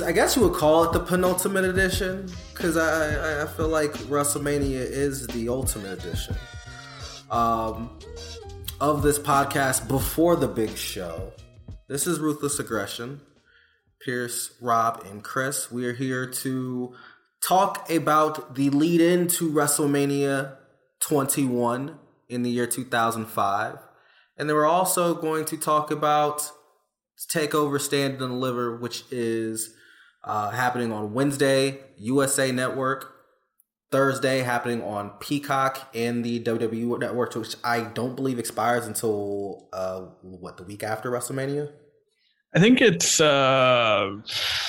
I guess you would call it the penultimate edition, because I feel like WrestleMania is the ultimate edition of this podcast before the big show. This is Ruthless Aggression. Pierce, Rob, and Chris. We are here to talk about the lead into WrestleMania 21 in the year 2005. And then we're also going to talk about TakeOver Stand and Deliver, which is happening on Wednesday, USA Network. Thursday, happening on Peacock and the WWE Network, which I don't believe expires until, the week after WrestleMania? I think it's... No,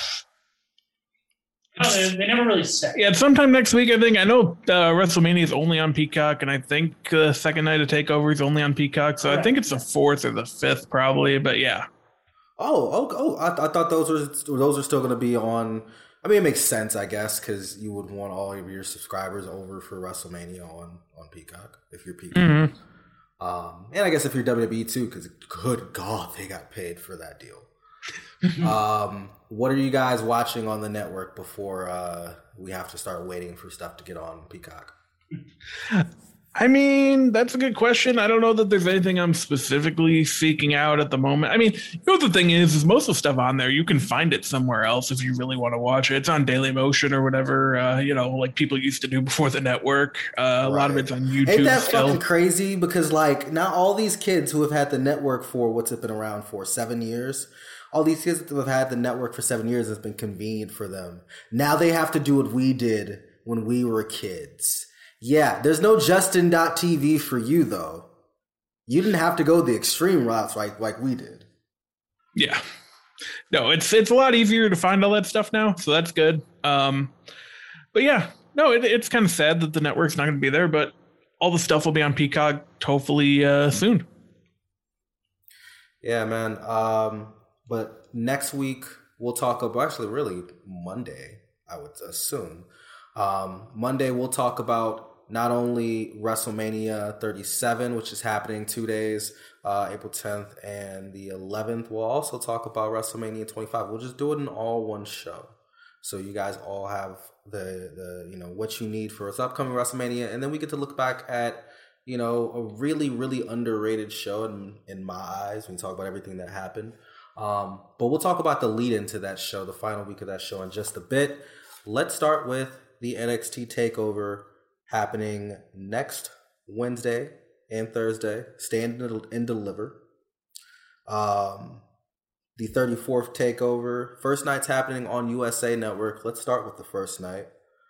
they never really said. Yeah, it's sometime next week, I think. I know WrestleMania is only on Peacock, and I think the second night of TakeOver is only on Peacock, so I think it's the 4th or the 5th, probably, but yeah. I thought those are still going to be on... I mean, it makes sense, I guess, because you would want all of your subscribers over for WrestleMania on Peacock, if you're Peacock. Mm-hmm. And I guess if you're WWE too, because good God, they got paid for that deal. What are you guys watching on the network before we have to start waiting for stuff to get on Peacock? I mean, that's a good question. I don't know that there's anything I'm specifically seeking out at the moment. I mean, you know what the thing is most of the stuff on there, you can find it somewhere else if you really want to watch it. It's on Dailymotion or whatever, like people used to do before the network. A lot of it's on YouTube. Ain't that still. Fucking crazy? Because, like, now all these kids who have had the network for, what's it been around for, 7 years? All these kids who have had the network for 7 years has been convenient for them. Now they have to do what we did when we were kids. Yeah, there's no Justin.tv for you, though. You didn't have to go the extreme routes like we did. Yeah. No, it's a lot easier to find all that stuff now, so that's good. But yeah, no, it's kind of sad that the network's not going to be there, but all the stuff will be on Peacock hopefully soon. Yeah, man. But next week, we'll talk about, actually, really, Monday, I would assume. Monday, we'll talk about not only WrestleMania 37, which is happening 2 days, April 10th and the 11th. We'll also talk about WrestleMania 25. We'll just do it in all one show. So you guys all have the what you need for its upcoming WrestleMania. And then we get to look back at, a really, really underrated show in my eyes when we talk about everything that happened. But we'll talk about the lead into that show, the final week of that show in just a bit. Let's start with the NXT TakeOver happening next Wednesday and Thursday. Stand and Deliver. The 34th TakeOver. First night's happening on USA Network. Let's start with the first night.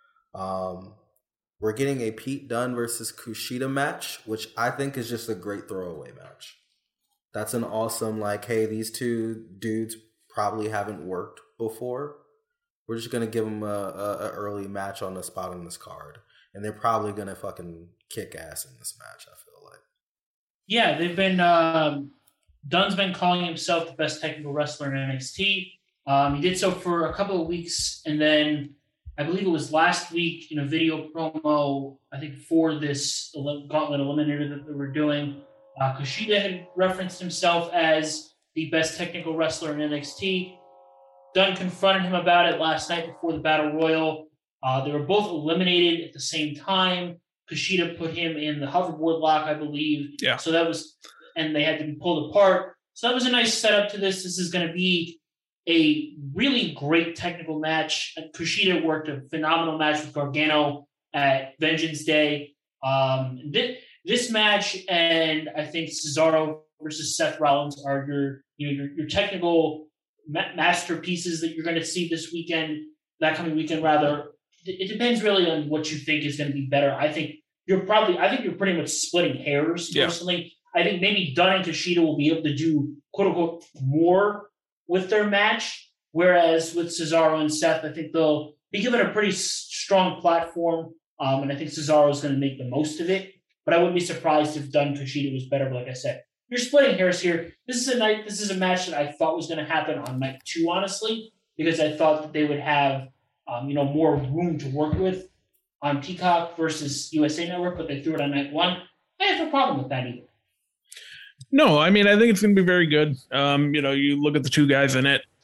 We're getting a Pete Dunne versus Kushida match, which I think is just a great throwaway match. That's an awesome, hey, these two dudes probably haven't worked before. We're just going to give them a early match on the spot on this card. And they're probably going to fucking kick ass in this match, I feel like. Yeah, they've been... Dunne's been calling himself the best technical wrestler in NXT. He did so for a couple of weeks. And then I believe it was last week in a video promo, I think for this Gauntlet Eliminator that they were doing, Kushida had referenced himself as the best technical wrestler in NXT. Dunne confronted him about it last night before the Battle Royal. They were both eliminated at the same time. Kushida put him in the hoverboard lock, I believe. Yeah. So that was, and they had to be pulled apart. So that was a nice setup to this. This is going to be a really great technical match. Kushida worked a phenomenal match with Gargano at Vengeance Day. This match and I think Cesaro versus Seth Rollins are your technical masterpieces that you're going to see this weekend, that coming weekend rather. It depends really on what you think is going to be better. I think you're pretty much splitting hairs personally. Yeah. I think maybe Dunne and Kushida will be able to do quote unquote more with their match, whereas with Cesaro and Seth, I think they'll be given a pretty strong platform, and I think Cesaro is going to make the most of it. But I wouldn't be surprised if Dunne and Kushida was better. But like I said, you're splitting hairs here. This is a match that I thought was going to happen on night 2, honestly, because I thought that they would have more room to work with on Peacock versus USA Network, but they threw it on night 1. I have no problem with that either. No, I mean, I think it's going to be very good. You look at the two guys in it.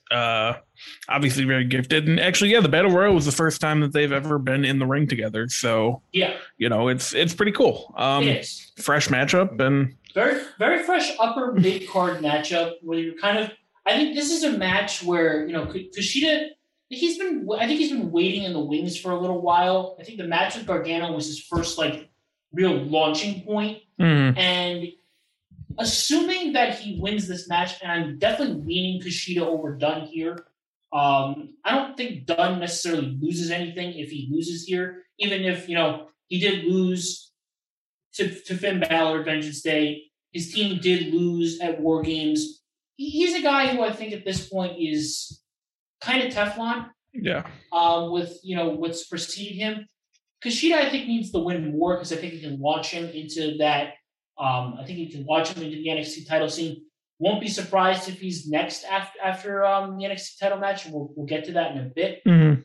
Obviously very gifted. And actually, the Battle Royal was the first time that they've ever been in the ring together. So, it's pretty cool. It is. Fresh matchup and very, very fresh upper mid card matchup where you're I think this is a match where, Kushida, I think he's been waiting in the wings for a little while. I think the match with Gargano was his first real launching point. And assuming that he wins this match, and I'm definitely leaning Kushida over Dunn here. I don't think Dunn necessarily loses anything if he loses here, even if, he did lose to Finn Balor, Vengeance Day. His team did lose at War Games. He's a guy who I think at this point is kind of Teflon. Yeah. With, what's preceded him. Kushida, I think, needs to win more because I think he can launch him into that. I think he can launch him into the NXT title scene. Won't be surprised if he's next after the NXT title match. We'll get to that in a bit.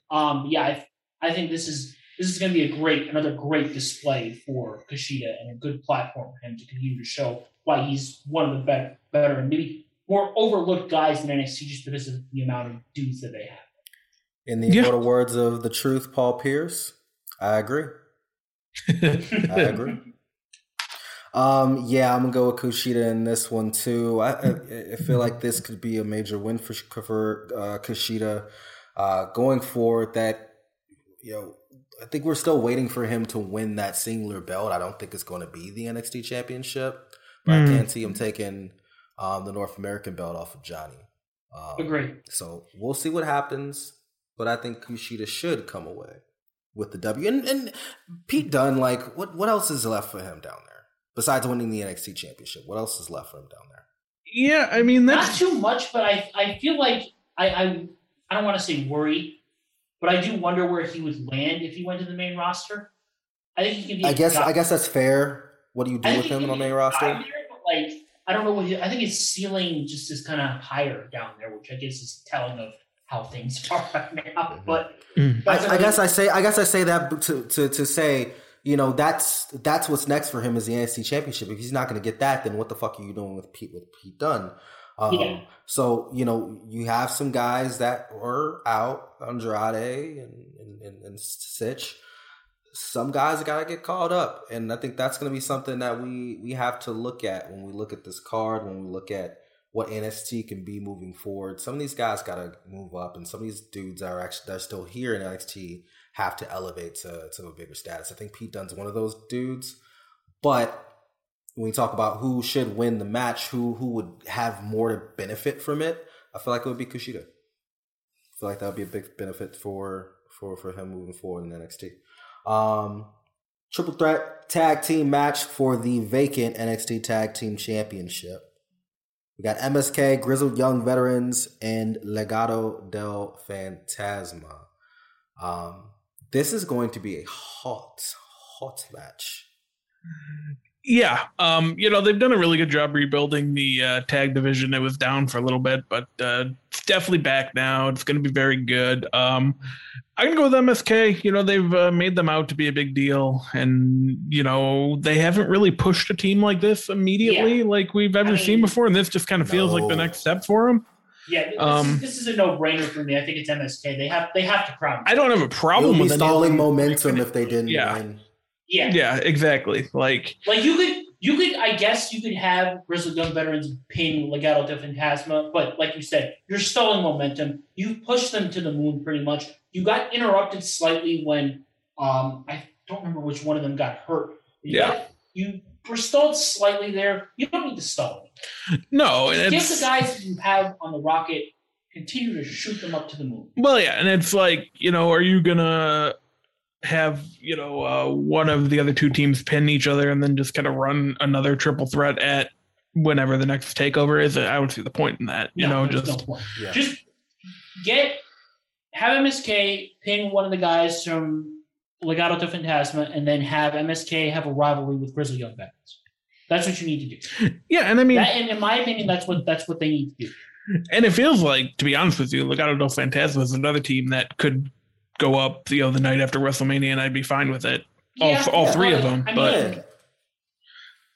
I think this is going to be another great display for Kushida and a good platform for him to continue to show why he's one of the better and maybe more overlooked guys in NXT just because of the amount of dudes that they have. In the immortal words of the truth, Paul Pierce, I agree. I agree. I'm gonna go with Kushida in this one too. I feel like this could be a major win for Kushida going forward. That I think we're still waiting for him to win that singular belt. I don't think it's going to be the NXT Championship, but I can't see him taking the North American belt off of Johnny. Agree. So we'll see what happens, but I think Kushida should come away with the W. And Pete Dunne, what else is left for him down there? Besides winning the NXT Championship, what else is left for him down there? Yeah, I mean, that's not too much, but I feel like I don't want to say worry, but I do wonder where he would land if he went to the main roster. I think he can be. I guess that's fair. What do you do with him on the main roster? There, but I don't know I think his ceiling just is kind of higher down there, which I guess is telling of how things are right now. But I guess I say that to say. That's what's next for him is the NXT Championship. If he's not going to get that, then what the fuck are you doing with Pete Dunne? So, you have some guys that were out, Andrade and Sitch. Some guys got to get called up. And I think that's going to be something that we have to look at when we look at this card, when we look at what NXT can be moving forward. Some of these guys got to move up, and some of these dudes they're still here in NXT have to elevate to a bigger status. I think Pete Dunne's one of those dudes. But when we talk about who should win the match, who would have more to benefit from it, I feel like it would be Kushida. I feel like that would be a big benefit for him moving forward in NXT. Triple threat tag team match for the vacant NXT Tag Team Championship. We got MSK, Grizzled Young Veterans, and Legado del Fantasma. This is going to be a hot match. Yeah. They've done a really good job rebuilding the tag division. It was down for a little bit, but it's definitely back now. It's going to be very good. I'm going to go with MSK. They've made them out to be a big deal. And, they haven't really pushed a team like this immediately like we've ever seen before. And this just kind of feels like the next step for them. Yeah, this is a no-brainer for me. I think it's MSK. They have to crown. I don't have a problem with stalling momentum if they didn't win. Yeah, exactly. Like you could. I guess you could have Grizzled Young Veterans pin Legado del Fantasma, but like you said, you're stalling momentum. You pushed them to the moon pretty much. You got interrupted slightly when I don't remember which one of them got hurt. You were stalled slightly there. You don't need to stall. No, get the guys that you have on the rocket. Continue to shoot them up to the moon. Well, yeah, and it's like, are you gonna have one of the other two teams pin each other and then just kind of run another triple threat at whenever the next takeover is? I don't see the point in that. No point. Yeah. Just have MSK pin one of the guys from Legado del Fantasma, and then have MSK have a rivalry with Grizzled Young Veterans. That's what you need to do. Yeah, and I mean, in my opinion, that's what they need to do. And it feels like, to be honest with you, Legado del Fantasma is another team that could go up, the night after WrestleMania, and I'd be fine with it. All three of them. But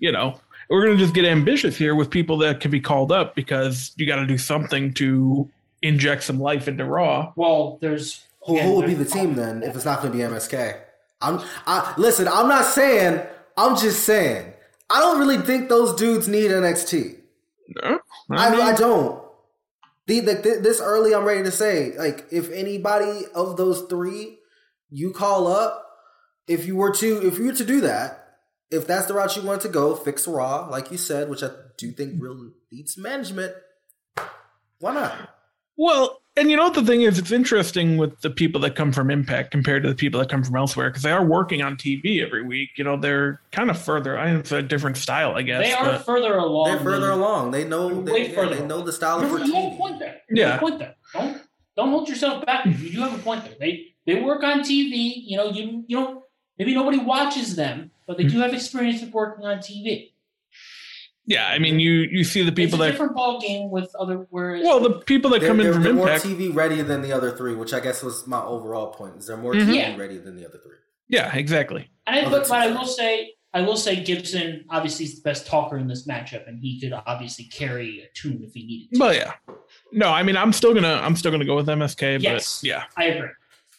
we're going to just get ambitious here with people that can be called up, because you got to do something to inject some life into Raw. Well, there's who would be the team then if it's not going to be MSK? Listen. I'm not saying. I'm just saying. I don't really think those dudes need NXT. No, I don't. This early, I'm ready to say, like, if anybody of those three you call up, if you were to do that, if that's the route you want to go, fix Raw, like you said, which I do think really needs management. Why not? Well, and you know what the thing is? It's interesting with the people that come from Impact compared to the people that come from elsewhere because they are working on TV every week. You know, they're kind of further. It's a different style, I guess. They are further along. They're further along. They know. They know the style of TV. You have a point there. Don't hold yourself back. You do have a point there. They work on TV. You know, you don't. Maybe nobody watches them, but they do have experience with working on TV. Yeah, I mean, you see the people it's a different ball game with other. Well, the people that come in from Impact, more TV ready than the other three, which I guess was my overall point. Is there more TV ready than the other three? Yeah, exactly. But I will say Gibson obviously is the best talker in this matchup, and he could obviously carry a tune if he needed to. Well, yeah. No, I mean, I'm still gonna go with MSK. Yes, but yeah, I agree.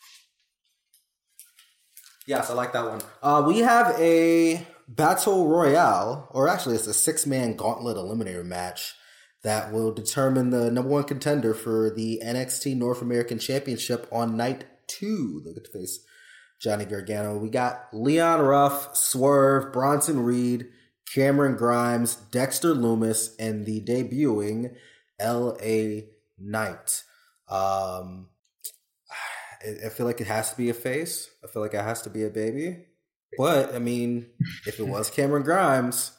Yes, I like that one. We have a Battle Royale, or actually it's a 6-man gauntlet eliminator match that will determine the number one contender for the NXT North American Championship on night 2. Look at the face. Johnny Gargano. We got Leon Ruff, Swerve, Bronson Reed, Cameron Grimes, Dexter Lumis, and the debuting LA Knight. I feel like it has to be a face. I feel like it has to be a baby. But, I mean, if it was Cameron Grimes...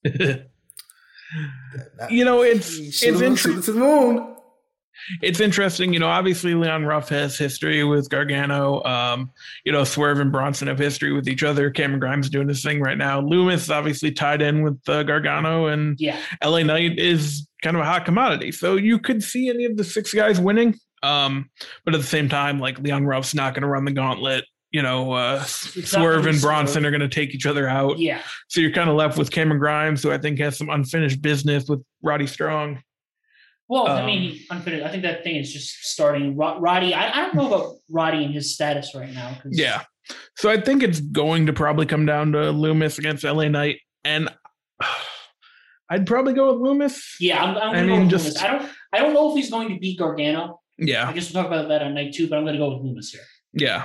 you know, it's interesting. It's interesting. You know, obviously Leon Ruff has history with Gargano. You know, Swerve and Bronson have history with each other. Cameron Grimes doing his thing right now. Lumis obviously tied in with Gargano, and LA Knight is kind of a hot commodity. So you could see any of the 6 guys winning. But at the same time, like Leon Ruff's not going to run the gauntlet. You know, Swerve and Bronson are going to take each other out. Yeah. So you're kind of left with Cameron Grimes, who I think has some unfinished business with Roddy Strong. Well, I mean, unfinished. I think that thing is just starting. Roddy, I don't know about Roddy and his status right now. Yeah. So I think it's going to probably come down to Lumis against LA Knight. And I'd probably go with Lumis. Yeah, I'm going to go with Lumis. I don't know if he's going to beat Gargano. Yeah. I guess we'll talk about that on night 2, but I'm going to go with Lumis here. Yeah.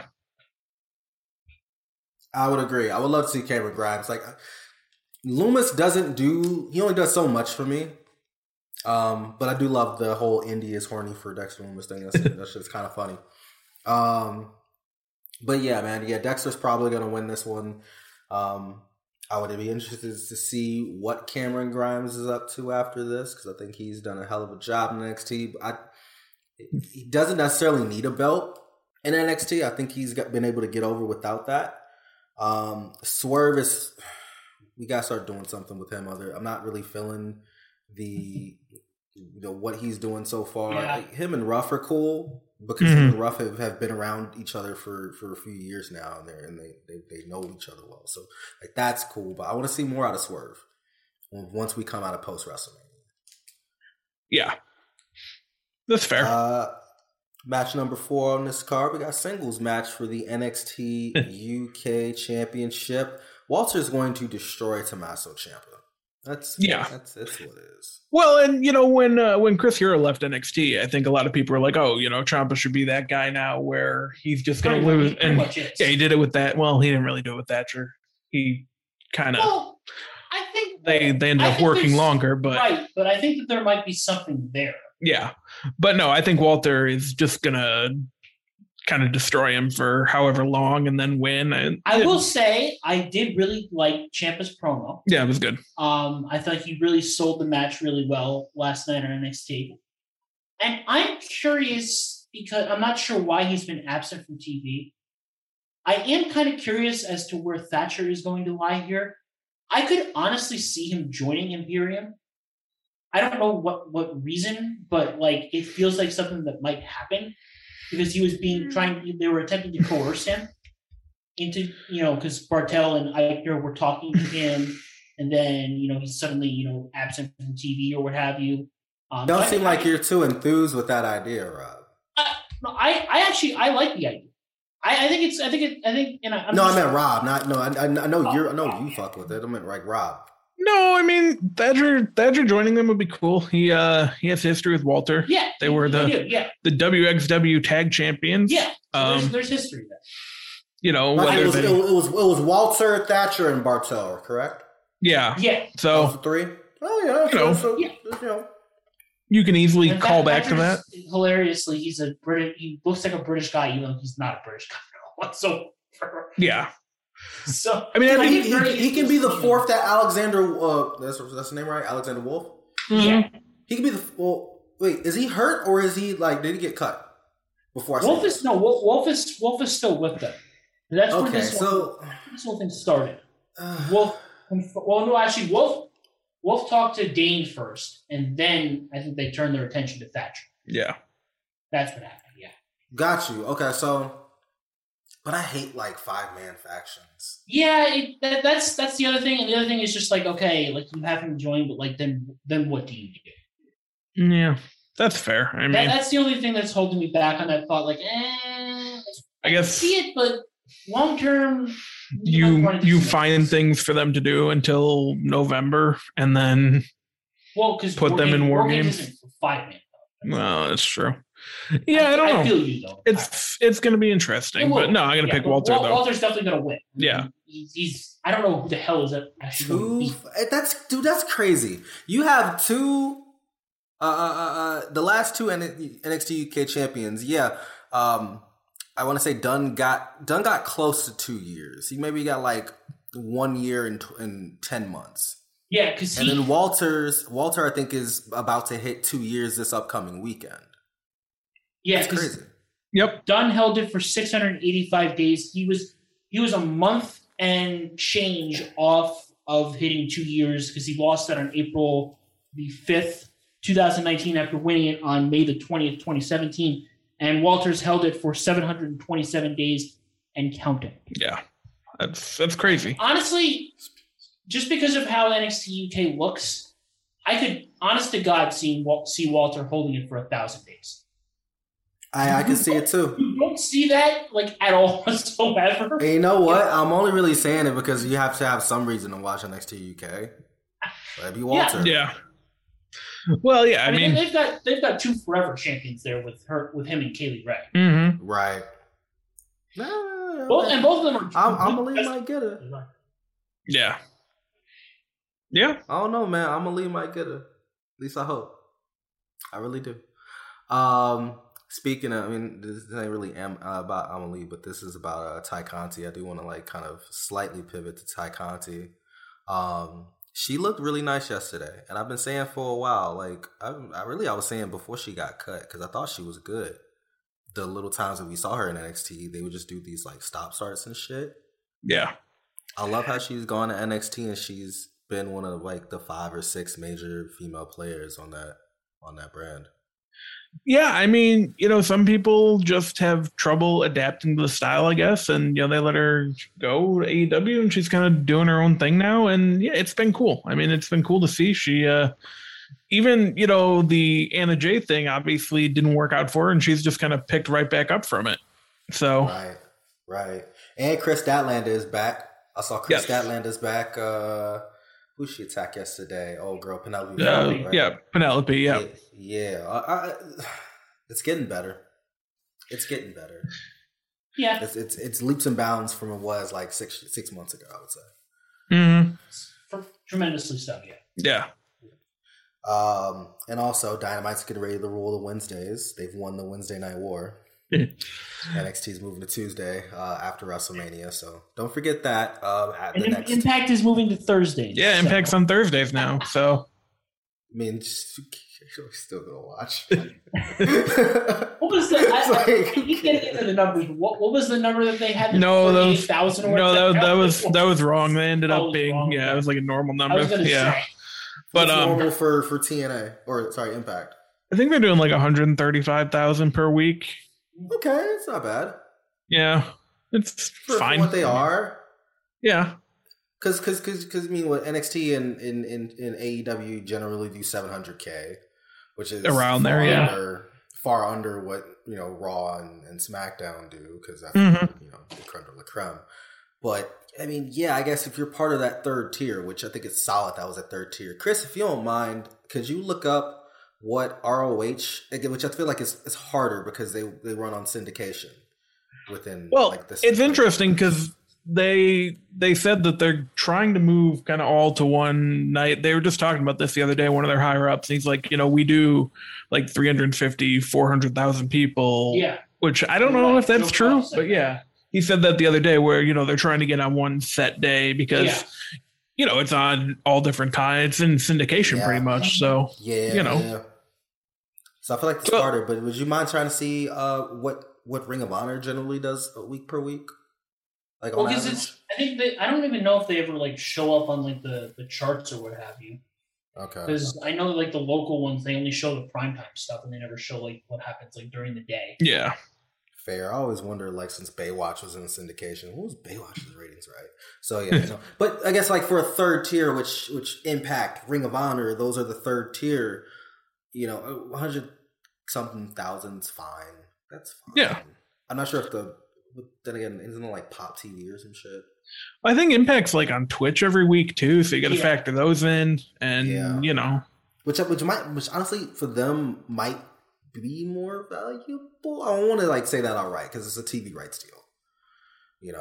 I would agree. I would love to see Cameron Grimes. Like, Lumis he only does so much for me. But I do love the whole Indy is horny for Dexter Lumis thing. That shit's kind of funny. But yeah, man. Yeah, Dexter's probably going to win this one. I would be interested to see what Cameron Grimes is up to after this, because I think he's done a hell of a job in NXT. He doesn't necessarily need a belt in NXT. I think he's been able to get over without that. Swerve we gotta start doing something with him. I'm not really feeling what he's doing so far. Yeah. Like, him and Ruff are cool because him and Ruff have been around each other for a few years now, and they know each other well. So like that's cool. But I want to see more out of Swerve once we come out of post WrestleMania. Yeah, that's fair. Match number 4 on this card, we got singles match for the NXT UK Championship. Walter's going to destroy Tommaso Ciampa. That's what it is. Well, and you know, when Chris Hero left NXT, I think a lot of people are like, oh, you know, Ciampa should be that guy now, where he's just going to lose. And yeah, he did it with that. Well, he didn't really do it with Thatcher. He kind of. Well, I think they ended up working longer, but right. But I think that there might be something there. Yeah, but no, I think Walter is just gonna kind of destroy him for however long and then win. And I will say I did really like Ciampa's promo. Yeah, it was good. I thought he really sold the match really well last night on NXT. And I'm curious because I'm not sure why he's been absent from TV. I am kind of curious as to where Thatcher is going to lie here. I could honestly see him joining Imperium. I don't know what reason, but like it feels like something that might happen because he was they were attempting to coerce him into, because Bartel and Eichner were talking to him, and then, he's suddenly, absent from TV or what have you. Don't seem like you're too enthused with that idea, Rob. I like the idea. I think. You know, I meant Rob. Not no. I know you're. I know you fuck with it. I meant like Rob. No, I mean Thatcher joining them would be cool. He has history with Walter. Yeah, they were the WXW tag champions. Yeah, so there's history there. You know, it was Walter, Thatcher, and Bartel, correct? Yeah. So those three. Oh yeah. You can easily call back to that. Hilariously, he looks like a British guy, even though he's not a British guy whatsoever. Yeah. So I mean, he can be the fourth that Alexander. That's the name, right? Alexander Wolf. Yeah. He can be the. Well, wait, is he hurt or is he like? Did he get cut before? Wolf is still with them. That's where this whole thing started. Wolf. Well, no, actually, Wolf talked to Dane first, and then I think they turned their attention to Thatcher. Yeah. That's what happened. Yeah. Got you. Okay, so. But I hate like 5-man factions. Yeah, that's the other thing, and the other thing is just like, okay, like you have him join, but like then what do you do? Yeah, that's fair. I mean, that's the only thing that's holding me back on that thought. Like, I guess see it, but long term, you find things for them to do until November, and then because put them in War Games. Isn't for 5-man. Well, that's true. Yeah, I don't know. I feel you though. It's going to be interesting, but no, I'm going to pick Walter though. Walter's definitely going to win. Yeah, he's. I don't know who the hell is that actually. That's crazy. You have two, the last two NXT UK champions. Yeah, I want to say Dunn got close to 2 years. He maybe got like 1 year and 10 months. Yeah, because then Walter I think is about to hit 2 years this upcoming weekend. Yeah, that's crazy. Yep. Dunn held it for 685 days. He was a month and change off of hitting 2 years because he lost that on April the 5th, 2019 after winning it on May the 20th, 2017. And Walters held it for 727 days and counting. Yeah. That's crazy. Honestly, just because of how NXT UK looks, I could, honest to God, see Walter holding it for 1,000 days. I can see it too. You don't see that like at all whatsoever. And you know what? I'm only really saying it because you have to have some reason to watch NXT UK. That'd be Walter. Yeah. Well, yeah. I mean, they've got two forever champions there with him and Kaylee Ray. Mm-hmm. Right. Both of them are. I'm believe might get it. Yeah. Yeah. I don't know, man. I'm gonna leave might get it. At least I hope. I really do. Speaking of, I mean, this ain't really about Amelie, but this is about Ty Conti. I do want to like kind of slightly pivot to Ty Conti. She looked really nice yesterday, and I've been saying for a while, like I was saying before she got cut because I thought she was good. The little times that we saw her in NXT, they would just do these like stop starts and shit. Yeah, I love how she's gone to NXT and she's been one of like the 5 or 6 major female players on that brand. Yeah, I mean, some people just have trouble adapting to the style, I guess, and they let her go to AEW, and she's kind of doing her own thing now, and yeah, it's been cool. I mean, it's been cool to see. She even the Anna Jay thing obviously didn't work out for her, and she's just kind of picked right back up from it. So right, and Chris Statlander is back. I saw Chris Statlander's back. Who she attacked yesterday? Old girl Penelope. Right? Yeah, Penelope. Yeah. It's getting better. Yeah, it's leaps and bounds from what it was like six months ago. I would say. Mm-hmm. Tremendously so. Yeah. And also Dynamite's getting ready to rule the Wednesdays. They've won the Wednesday Night War. NXT's moving to Tuesday after WrestleMania, so don't forget that. Impact is moving to Thursdays. Yeah, Impact's on Thursdays now. So, I mean, we're still gonna watch. What was the? You can't get into the numbers. What was the number that they had? No, that was wrong. They ended up being wrong, it was like a normal number. Say. But normal for TNA Impact. I think they're doing like 135,000 per week. Okay, it's not bad. Yeah, it's fine. For what they are. Yeah. Because I mean, what NXT and AEW generally do $700K. which is around there, far under what Raw and SmackDown do, because that's the creme de la creme. But I mean, I guess if you're part of that third tier, which I think it's solid, that was a third tier. Chris, if you don't mind, could you look up what ROH, which I feel like is harder because they run on syndication within. Well, it's interesting because they said that they're trying to move kind of all to one night. They were just talking about this the other day, one of their higher ups. He's like, we do like 350, 400,000 people. Yeah. Which I don't know if that's true, but yeah. He said that the other day where, they're trying to get on one set day because, it's on all different kinds. It's in syndication pretty much. So, Yeah. So I feel like it's harder, but would you mind trying to see what Ring of Honor generally does week per week? Like, well, because I don't even know if they ever like show up on like the charts or what have you. Okay. Because I know like the local ones, they only show the primetime stuff and they never show like what happens like during the day. Yeah. Fair. I always wonder, like, since Baywatch was in syndication, what was Baywatch's ratings, right? So yeah, but I guess like for a third tier, which Impact, Ring of Honor, those are the third tier. 100 something thousand's fine. That's fine. Yeah. I'm not sure if then again, isn't it like Pop TV or some shit? I think Impact's like on Twitch every week too, so you got to factor those in, and which honestly for them might be more valuable. I don't want to like say that outright because it's a TV rights deal.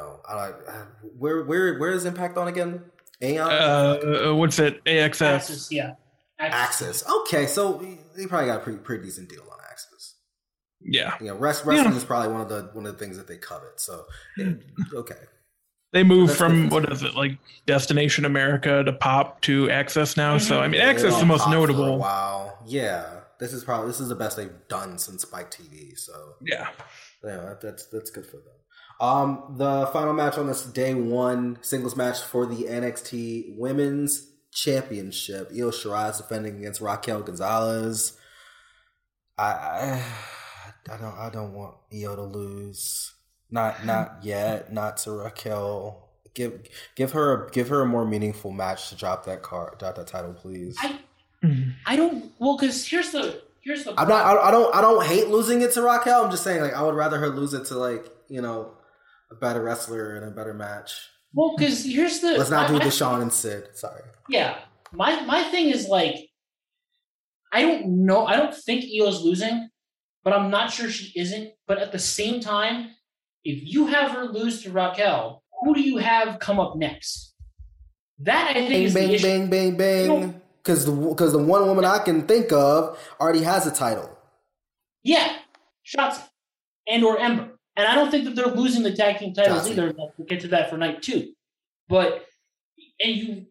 Where is Impact on again? Aeon? What's it? AXS. Access, yeah. Access. Okay, so they probably got a pretty decent deal on Access. Yeah. Wrestling is probably one of the things that they covet. So okay. They moved from what is it, like Destination America to Pop to Access now. So I mean, Access is the most notable. Wow. Yeah. This is the best they've done since Spike TV. So yeah, that's good for them. The final match on this day one singles match for the NXT Women's Championship. Io Shirai is defending against Raquel Gonzalez. I don't want Io to lose. Not yet. Not to Raquel. Give her a more meaningful match to drop that title, please. I don't. Well, because here's the. I don't hate losing it to Raquel. I'm just saying, like, I would rather her lose it to like a better wrestler and a better match. Well, because here's the. Let's not do Deshaun and Sid. Sorry. Yeah, my thing is like, I don't know. I don't think Io's losing, but I'm not sure she isn't. But at the same time, if you have her lose to Raquel, who do you have come up next? That I think is the issue. Bang, bang, bang. Because the one woman I can think of already has a title. Yeah, Shotzi and or Ember. And I don't think that they're losing the tag team titles either. We'll get to that for night 2. But it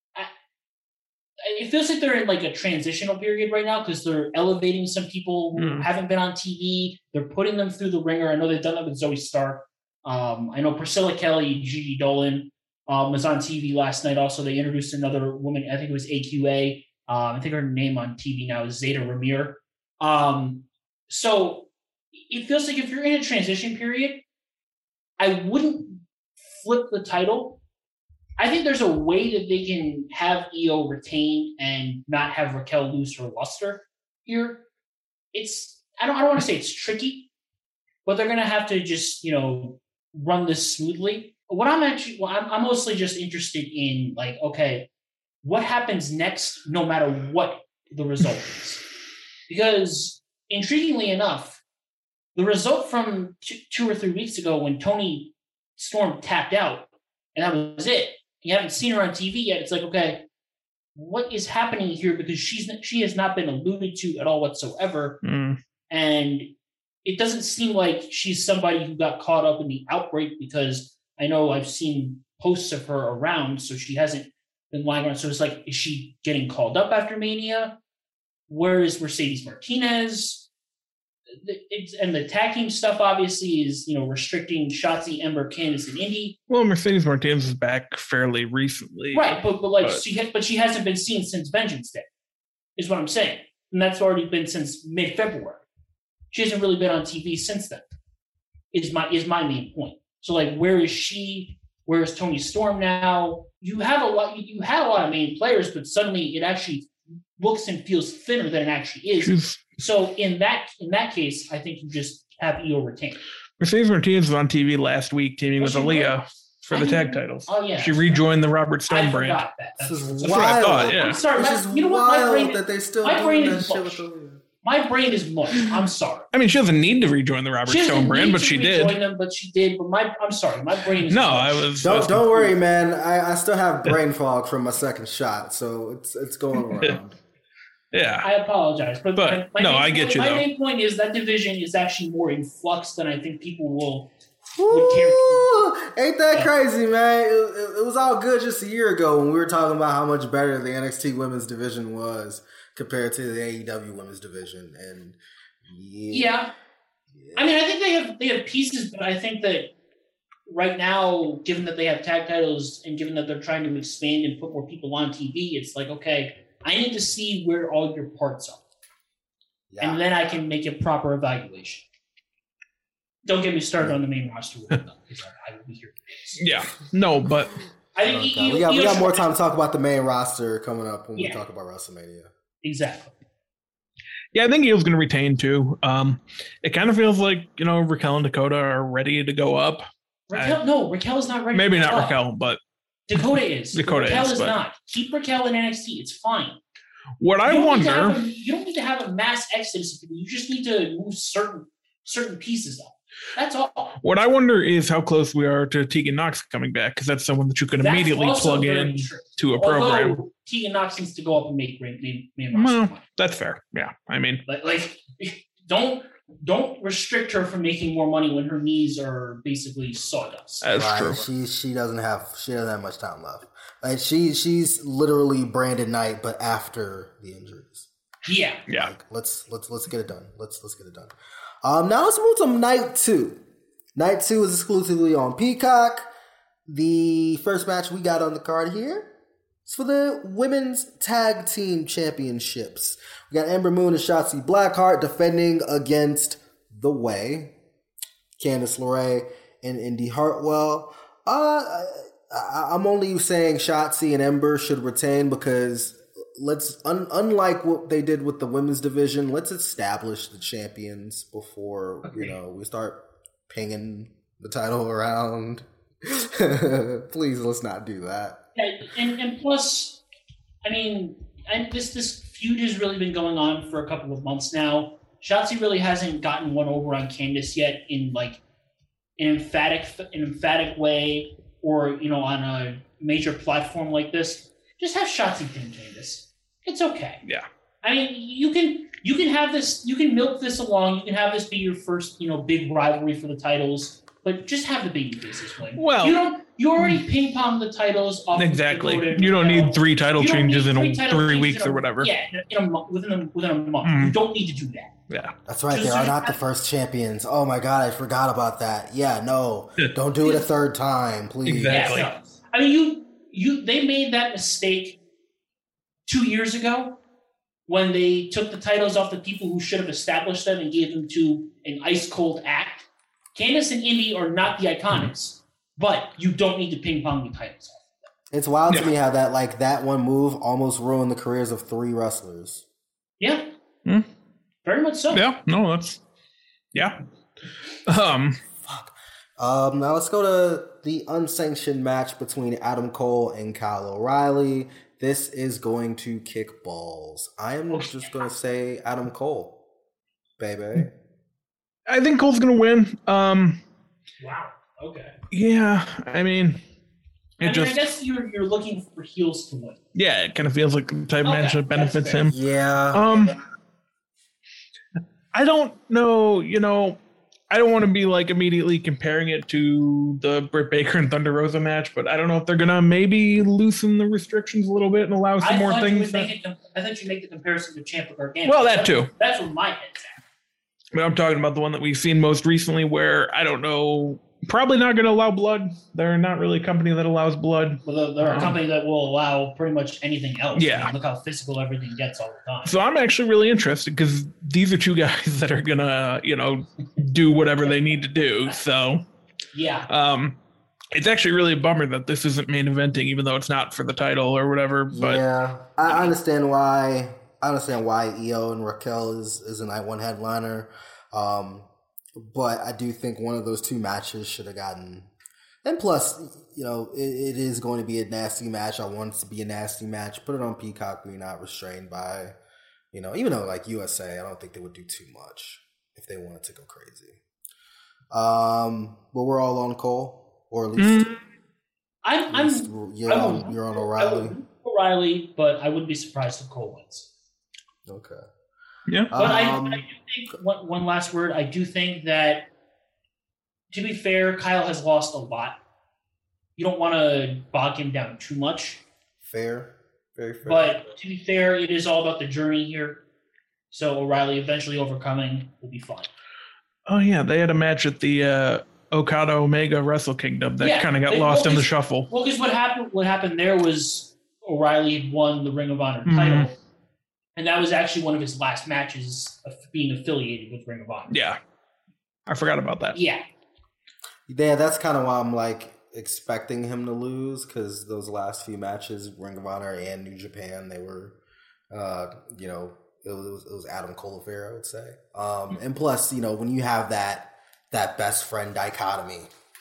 feels like they're in like a transitional period right now because they're elevating some people who haven't been on TV. They're putting them through the ringer. I know they've done that with Zoe Stark. I know Priscilla Kelly, Gigi Dolan was on TV last night. Also, they introduced another woman. I think it was AQA. I think her name on TV now is Zeta Ramir. So it feels like if you're in a transition period, I wouldn't flip the title. I think there's a way that they can have Io retain and not have Raquel lose her luster here. I don't want to say it's tricky, but they're going to have to just, run this smoothly. What I'm mostly just interested in, like, okay, what happens next no matter what the result is? Because intriguingly enough, the result from 2 or 3 weeks ago when Toni Storm tapped out, and that was it. You haven't seen her on TV yet. It's like, okay, what is happening here? Because she has not been alluded to at all whatsoever. And it doesn't seem like she's somebody who got caught up in the outbreak, because I know I've seen posts of her around, so she hasn't been lying around. So it's like, is she getting called up after Mania? Where is Mercedes Martinez? And the tag team stuff obviously is, restricting Shotzi, Ember, Candice, and Indy. Well, Mercedes Martinez is back fairly recently, right? But she hasn't been seen since Vengeance Day, is what I'm saying, and that's already been since mid-February. She hasn't really been on TV since then. Is my main point. So like, where is she? Where is Toni Storm now? You have a lot. You had a lot of main players, but suddenly looks and feels thinner than it actually is. So in that case, I think you just have Io retain. Mercedes Martinez was on TV last week teaming with Aaliyah for the tag titles. Oh yeah, she rejoined the Robert Stone brand. I forgot that. This is That's what I wild. thought, yeah. I'm sorry, This is you know what? wild that they still doing that shit with Aaliyah. My brain is mush. I'm sorry. I mean, she doesn't need to rejoin the Robert Stone brand, but she did. But she did. But I'm sorry. My brain is no. mush. I was. Don't worry, man. I still have brain fog from my second shot, so it's going around. Yeah. I apologize, but I get you. My main point is that division is actually more in flux than I think people would care. Ain't that crazy, man? It was all good just a year ago when we were talking about how much better the NXT women's division was compared to the AEW women's division, and yeah. I mean, I think they have pieces, but I think that right now, given that they have tag titles and given that they're trying to expand and put more people on TV, it's like, okay, I need to see where all your parts are, and then I can make a proper evaluation. Don't get me started on the main roster, because I will be here. Yeah, no, but I think we got more time to talk about the main roster coming up when we talk about WrestleMania. Exactly. Yeah, I think Io's going to retain too. It kind of feels like Raquel and Dakota are ready to go up. Raquel's not ready. Maybe not Raquel, but Dakota is. Raquel is not. Keep Raquel in NXT. It's fine. What I wonder, you don't need to have a mass exodus. You just need to move certain pieces up. That's all. What I wonder is how close we are to Tegan Nox coming back, because that's someone that you can immediately plug in to a program. Tegan Nox needs to go up and make main roster. Well, that's fair. Yeah, I mean, like don't restrict her from making more money when her knees are basically sawdust. That's true. She doesn't have much time left. Like she's literally Brandon Knight, but after the injuries. Yeah. Like, let's get it done. Let's get it done. Now let's move to Night 2. Night 2 is exclusively on Peacock. The first match we got on the card here is for the Women's Tag Team Championships. We got Ember Moon and Shotzi Blackheart defending against The Way, Candice LeRae, and Indy Hartwell. I'm only saying Shotzi and Ember should retain because unlike what they did with the women's division, let's establish the champions before we start pinging the title around. Please, let's not do that. And plus, I mean, this feud has really been going on for a couple of months now. Shotzi really hasn't gotten one over on Candice yet in like an emphatic way, or on a major platform like this. Just have Shotzi pin Candice. It's okay. Yeah. I mean, you can have this. You can milk this along. You can have this be your first, big rivalry for the titles. But just have the baby faces win. Well, you already ping pong the titles off. Exactly. Of you don't need 3 title changes in 3 weeks or whatever. Yeah, within a month. You don't need to do that. Yeah. That's right. They are not the first champions. Oh my God, I forgot about that. Yeah, no, don't do it a third time, please. Exactly. Yeah, no. I mean, they made that mistake 2 years ago when they took the titles off the people who should have established them and gave them to an ice cold act. Candice and Indy are not the Iconics, but you don't need to ping pong the titles off. It's wild to me how that one move almost ruined the careers of 3 wrestlers. Yeah. Very much so. Yeah. No, that's Fuck. Now let's go to the unsanctioned match between Adam Cole and Kyle O'Reilly. This is going to kick balls. I am just going to say Adam Cole, baby. I think Cole's going to win. Wow. Okay. Yeah. I mean, I guess you're looking for heels to win. Yeah, it kind of feels like the type of match that benefits him. Yeah. I don't know, I don't want to be like immediately comparing it to the Britt Baker and Thunder Rosa match, but I don't know if they're going to maybe loosen the restrictions a little bit and allow some more things. I thought you'd make the comparison to Ciampa Gargano. Well, that too. That's where my head's at. But I'm talking about the one that we've seen most recently where, I don't know, probably not going to allow blood. They're not really a company that allows blood. Well, they're a company that will allow pretty much anything else. Yeah. I mean, look how physical everything gets all the time. So I'm actually really interested because these are 2 guys that are going to, do whatever they need to do. So yeah. It's actually really a bummer that this isn't main eventing, even though it's not for the title or whatever. But yeah, I understand why I understand why Io and Raquel is a night one headliner. But I do think one of those two matches should have gotten. And plus, it is going to be a nasty match. I want it to be a nasty match. Put it on Peacock where you're not restrained by, even though like USA, I don't think they would do too much if they wanted to go crazy. But we're all on Cole, or at least you're on O'Reilly. O'Reilly, but I wouldn't be surprised if Cole wins. Okay. Yeah. But I do think, one last word, I do think that, to be fair, Kyle has lost a lot. You don't want to bog him down too much. Fair. Very fair. But to be fair, it is all about the journey here. So O'Reilly eventually overcoming will be fun. Oh, yeah. They had a match at the Okada Omega Wrestle Kingdom that kind of got lost in the shuffle. Well, because what happened there was O'Reilly had won the Ring of Honor title. And that was actually one of his last matches of being affiliated with Ring of Honor. Yeah. I forgot about that. Yeah. Yeah, that's kind of why I'm like expecting him to lose, because those last few matches, Ring of Honor and New Japan, they were, it was Adam Cole affair, I would say. And plus, when you have that best friend dichotomy,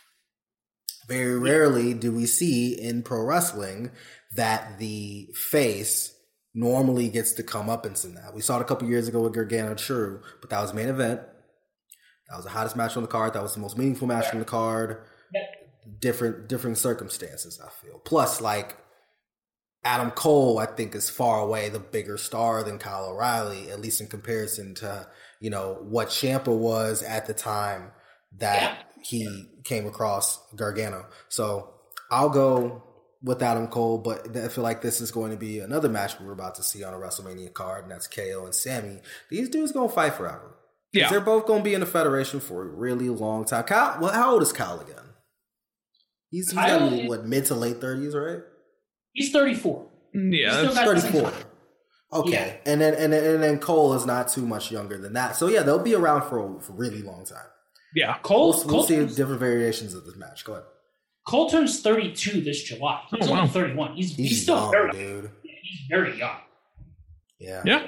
very rarely do we see in pro wrestling that the face normally gets to come up in that. We saw it a couple years ago with Gargano True, but that was main event. That was the hottest match on the card. That was the most meaningful match on the card. Different circumstances, I feel. Plus, like, Adam Cole, I think, is far away the bigger star than Kyle O'Reilly, at least in comparison to, what Ciampa was at the time that he came across Gargano. So I'll go with Adam Cole, but I feel like this is going to be another match we're about to see on a WrestleMania card, and that's KO and Sammy. These dudes going to fight forever. Yeah. They're both going to be in the Federation for a really long time. Kyle, how old is Kyle again? He's got mid to late 30s, right? He's 34. Yeah, that's 34. Okay, yeah. And then Cole is not too much younger than that. So yeah, they'll be around for a really long time. Yeah, we'll see different variations of this match. Go ahead. Cole turns 32 this July. He's only 31. He's still young, very dude. He's very young. Yeah. Yeah.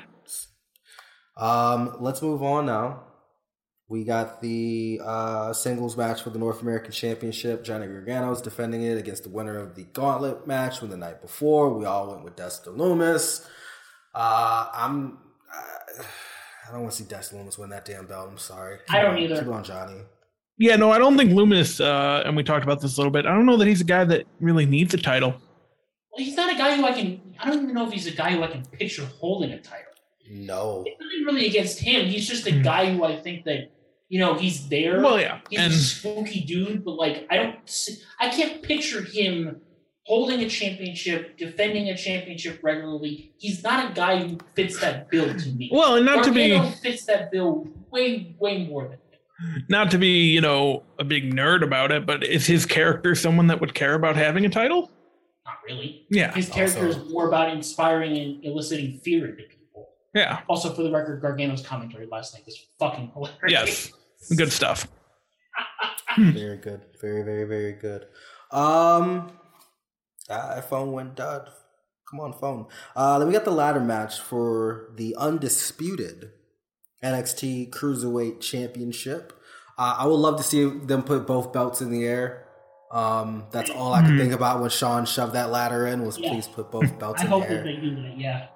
Let's move on now. We got the singles match for the North American Championship. Johnny Gargano is defending it against the winner of the Gauntlet match from the night before. We all went with Dexter Lumis. I don't want to see Dexter Lumis win that damn belt. I'm sorry. I don't either. Keep on, Johnny. Yeah, no, I don't think Lumis, and we talked about this a little bit, I don't know that he's a guy that really needs a title. Well, he's not a guy who I don't even know if he's a guy who I can picture holding a title. No. It's nothing really against him. He's just a guy who I think that, he's there. Well, yeah. He's a spooky dude, but like, I can't picture him holding a championship, defending a championship regularly. He's not a guy who fits that bill to me. Well, and not to be... fits that bill way, way more than not to be, a big nerd about it, but is his character someone that would care about having a title? Not really. Yeah. His character is more about inspiring and eliciting fear into people. Yeah. Also, for the record, Gargano's commentary last night was fucking hilarious. Yes. Good stuff. Very good. Very, very, very good. iPhone went dead. Come on, phone. Then we got the ladder match for the undisputed NXT Cruiserweight Championship. I would love to see them put both belts in the air. That's all I could think about when Sean shoved that ladder in was please put both belts in the air. I hope that they do that, yeah.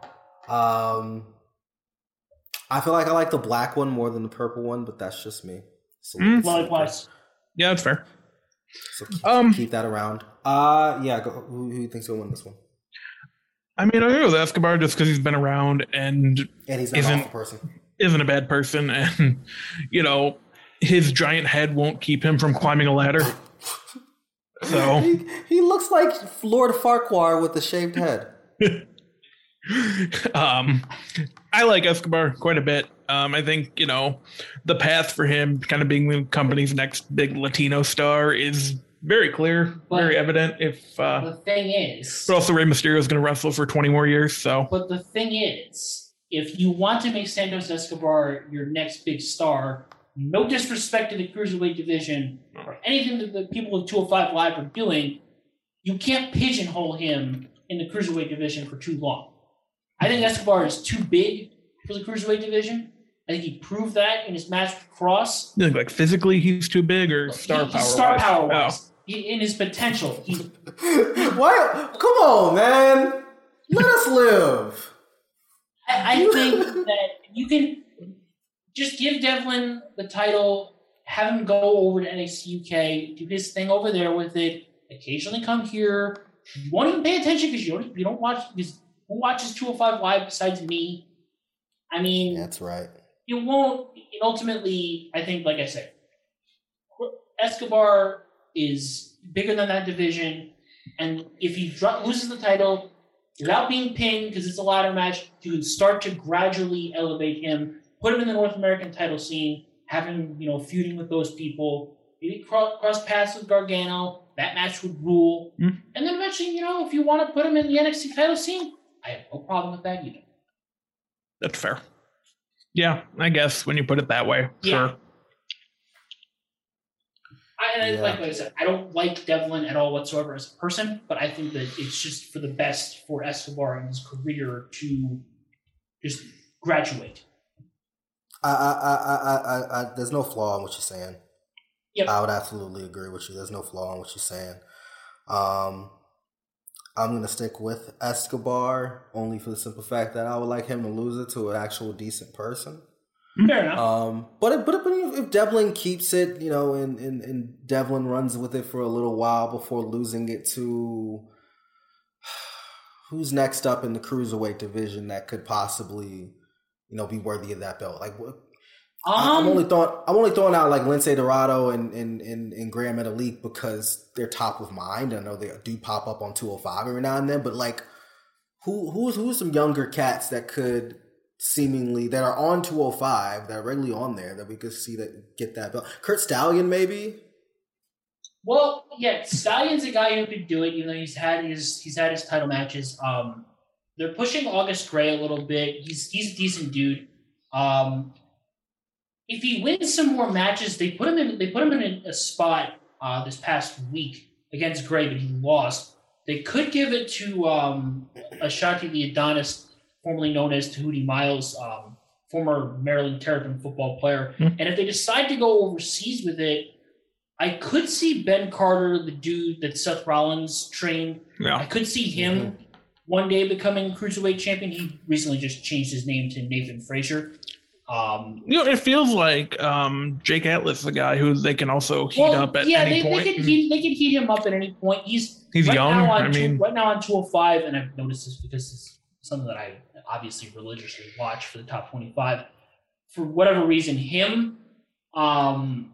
I feel like I like the black one more than the purple one, but that's just me. So likewise. Yeah, that's fair. So keep that around. Who do you think's gonna win this one? I mean, I go with Escobar just because he's been around and he's not an awful person. Isn't a bad person, and his giant head won't keep him from climbing a ladder. So he looks like Lord Farquhar with a shaved head. I like Escobar quite a bit. I think, the path for him kind of being the company's next big Latino star is very clear, very evident. The thing is... But also Rey Mysterio is going to wrestle for 20 more years, so... But the thing is, if you want to make Santos Escobar your next big star, no disrespect to the Cruiserweight division or anything that the people of 205 Live are doing, you can't pigeonhole him in the Cruiserweight division for too long. I think Escobar is too big for the cruiserweight division. I think he proved that in his match with Cross. You think like physically he's too big or star power? Star power wise, in his potential. What? Come on, man. Let us live. I think that you can just give Devlin the title, have him go over to NXT UK, do his thing over there with it. Occasionally come here. You won't even pay attention because you don't watch. Because who watches 205 Live besides me? I mean, that's right. You won't. And ultimately, I think, like I said, Escobar is bigger than that division, and if he loses the title without being pinned because it's a ladder match, you can start to gradually elevate him, put him in the North American title scene, have him, feuding with those people. Maybe cross paths with Gargano. That match would rule. And then eventually, if you want to put him in the NXT title scene, I have no problem with that either. That's fair. Yeah, I guess when you put it that way, sure. Like I said, I don't like Devlin at all whatsoever as a person, but I think that it's just for the best for Escobar and his career to just graduate. There's no flaw in what you're saying. Yep. I would absolutely agree with you. There's no flaw in what you're saying. I'm going to stick with Escobar only for the simple fact that I would like him to lose it to an actual decent person. Fair enough. But if Devlin keeps it, and Devlin runs with it for a little while before losing it to who's next up in the cruiserweight division that could possibly, be worthy of that belt. Like, I'm only throwing out like Lince Dorado and Grand Metalik because they're top of mind. I know they do pop up on 205 every now and then, but like, who's some younger cats that could seemingly that are on 205 that are regularly on there that we could see that get that belt? Kurt Stallion, maybe. Well, yeah, Stallion's a guy who could do it. Even though he's had his title matches. They're pushing August Gray a little bit. He's a decent dude. If he wins some more matches, they put him in a spot this past week against Gray, but he lost. They could give it to Ashante the Adonis, formerly known as Tahuti Miles, former Maryland Terrapin football player. And if they decide to go overseas with it, I could see Ben Carter, the dude that Seth Rollins trained. Yeah. I could see him one day becoming Cruiserweight champion. He recently just changed his name to Nathan Frazier. It feels like Jake Atlas, the guy who they can also heat up at any point. They can heat him up at any point. He's right young. Right now on 205, and I've noticed this because it's something that I obviously religiously watch for the top 25. For whatever reason, him and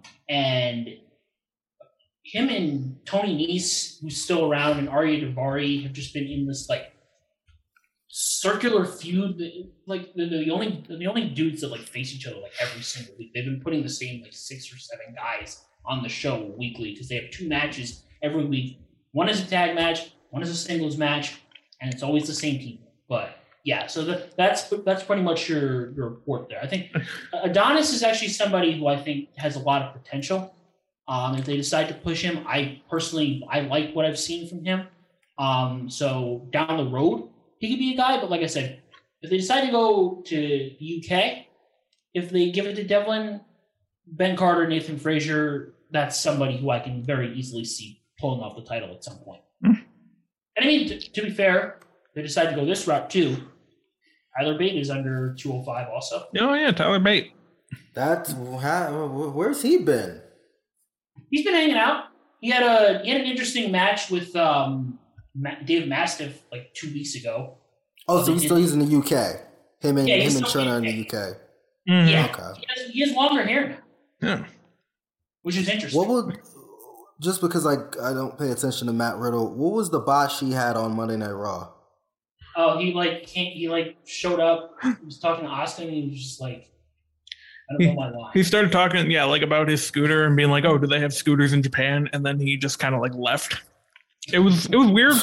Tony Nese, who's still around, and Arya Daivari have just been in this like circular feud. Like they're the only dudes that like face each other like every single week. They've been putting the same like 6 or 7 guys on the show weekly because they have 2 matches every week. One is a tag match, one is a singles match, and it's always the same people. But yeah, so that's pretty much your report there. I think Adonis is actually somebody who I think has a lot of potential. If they decide to push him, I like what I've seen from him. So down the road, he could be a guy. But like I said, if they decide to go to the UK, if they give it to Devlin, Ben Carter, Nathan Frazier, that's somebody who I can very easily see pulling off the title at some point. And I mean, to be fair, they decide to go this route too. Tyler Bate is under 205 also. Oh yeah, Tyler Bate. Where's he been? He's been hanging out. He had an interesting match with David Mastiff like 2 weeks ago. Oh, so he's in the UK. Him and Turner in the UK. Yeah, okay. He has longer hair now. Yeah, which is interesting. Just because I don't pay attention to Matt Riddle, what was the botch he had on Monday Night Raw? Oh, he showed up. He was talking to Austin, and he was just like, I don't know my line. He started talking, like about his scooter and being like, "Oh, do they have scooters in Japan?" And then he just kind of like left. It was weird.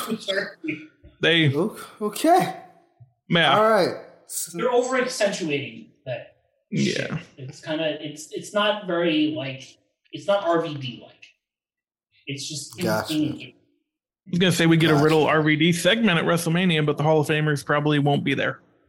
Okay. Yeah. All right. They're over accentuating that. Yeah. Shit. It's kind of it's not very like it's not RVD like. It's just gotcha. I was gonna say we get a Riddle RVD segment at WrestleMania, but the Hall of Famers probably won't be there.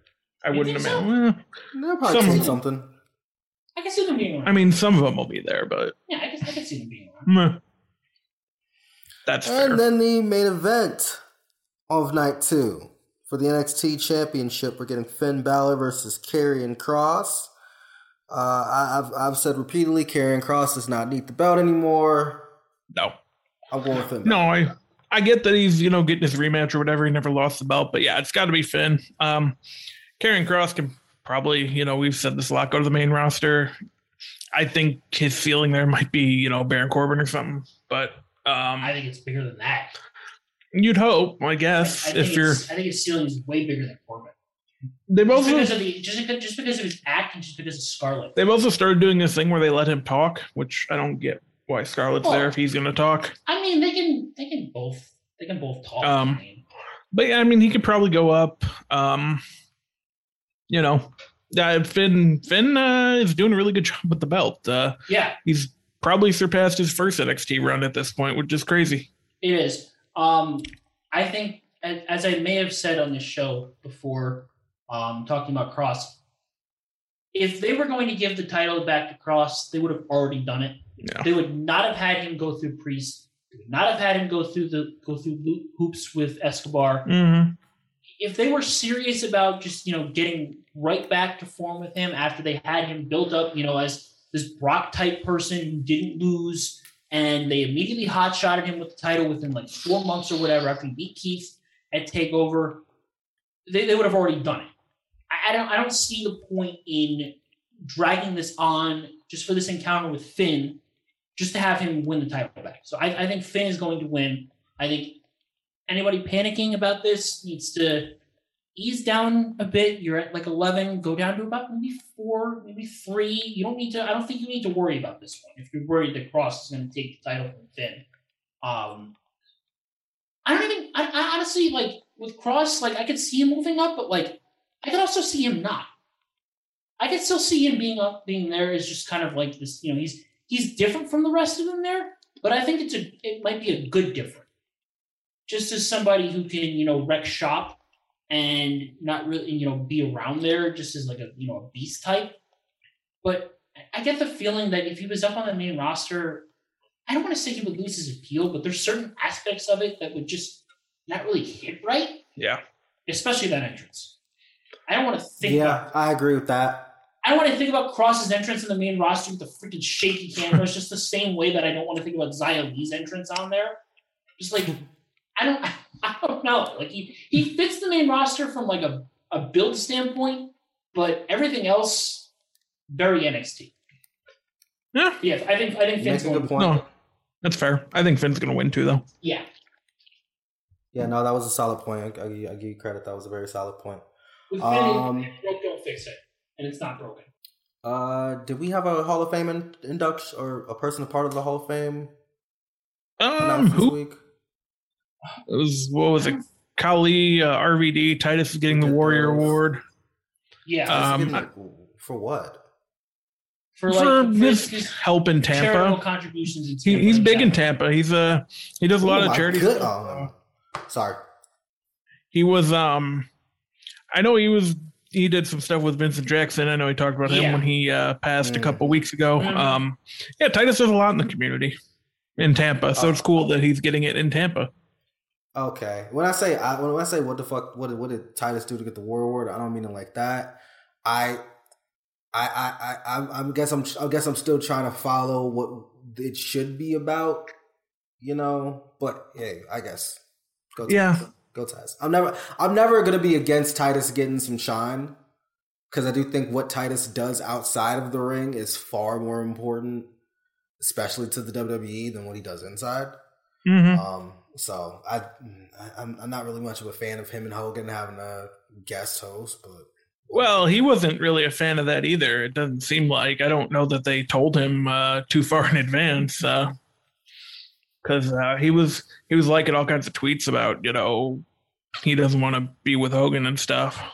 I You wouldn't think so? imagine. They'll probably Some- change something. I can see them being around. I mean, some of them will be there, but yeah, I can see them being around. That's fair. And then the main event of night 2 for the NXT Championship, we're getting Finn Balor versus Karrion Kross. I've said repeatedly, Karrion Kross does not need the belt anymore. No. I'm going with Finn. No, I get that he's, getting his rematch or whatever. He never lost the belt, but yeah, it's got to be Finn. Karrion Kross can probably, we've said this a lot, go to the main roster. I think his ceiling there might be, Baron Corbin or something, but I think it's bigger than that. you'd hope, I guess. I think his ceiling is way bigger than Corbin. They've Just also because of his act and just because of Scarlett. they've also started doing this thing where they let him talk, which I don't get why Scarlett's there if he's going to talk. I mean, they can both talk. But yeah, I mean, he could probably go up. Finn is doing a really good job with the belt. Yeah, he's probably surpassed his first NXT run at this point, which is crazy. It is. I think, as I may have said on this show before, talking about Kross, if they were going to give the title back to Kross, they would have already done it. Yeah. They would not have had him go through Priest. They would not have had him go through hoops with Escobar. Mm-hmm. If they were serious about just getting right back to form with him after they had him built up, as this Brock type person who didn't lose, and they immediately hotshotted him with the title within like 4 months or whatever after he beat Keith at TakeOver, they would have already done it. I don't see the point in dragging this on just for this encounter with Finn, just to have him win the title back. So I think Finn is going to win. I think anybody panicking about this needs to ease down a bit. You're at like 11, go down to about maybe 4, maybe 3. You don't need to. I don't think you need to worry about this one. If you're worried that Kross is going to take the title from Finn, I honestly, like with Kross, like I could see him moving up, but like I could also see him not. I could still see him being there as just kind of like this. He's different from the rest of them there, but I think it might be a good different. Just as somebody who can wreck shop and not really be around there, just as like a beast type. But I get the feeling that if he was up on the main roster, I don't want to say he would lose his appeal, but there's certain aspects of it that would just not really hit right. Yeah. Especially that entrance. I don't want to think Yeah, I agree with that. I don't want to think about Kross's entrance in the main roster with the freaking shaky cameras, just the same way that I don't want to think about Xia Li's entrance on there. Just like, I don't know. Like he fits the main roster from like a build standpoint, but everything else, very NXT. Yeah. Yeah, I think Finn's going to win. No, that's fair. I think Finn's going to win too, though. Yeah. Yeah, no, that was a solid point. I give you credit. That was a very solid point. With Finn, if it broke, don't fix it. And it's not broken. Did we have a Hall of Fame induction or a person a part of the Hall of Fame announced this week? It was, what was it? Kali, RVD, Titus is getting the Warrior Award. Yeah. For what? For his help in Tampa. Charitable contributions in Tampa. He's big in Tampa. He does a lot of charity stuff. stuff. Sorry. He was I know he did some stuff with Vincent Jackson. I know he talked about him when he passed a couple weeks ago. Mm-hmm. Titus does a lot in the community in Tampa, so it's cool that he's getting it in Tampa. Okay. When I say what the fuck, what did Titus do to get the War Award? I don't mean it like that. I guess I'm still trying to follow what it should be about, But hey, I guess go Titus. I'm never gonna be against Titus getting some shine, because I do think what Titus does outside of the ring is far more important, especially to the WWE, than what he does inside. Mm-hmm. So I'm not really much of a fan of him and Hogan having a guest host, but well, he wasn't really a fan of that either. It doesn't seem like. I don't know that they told him too far in advance, because he was liking all kinds of tweets about he doesn't want to be with Hogan and stuff.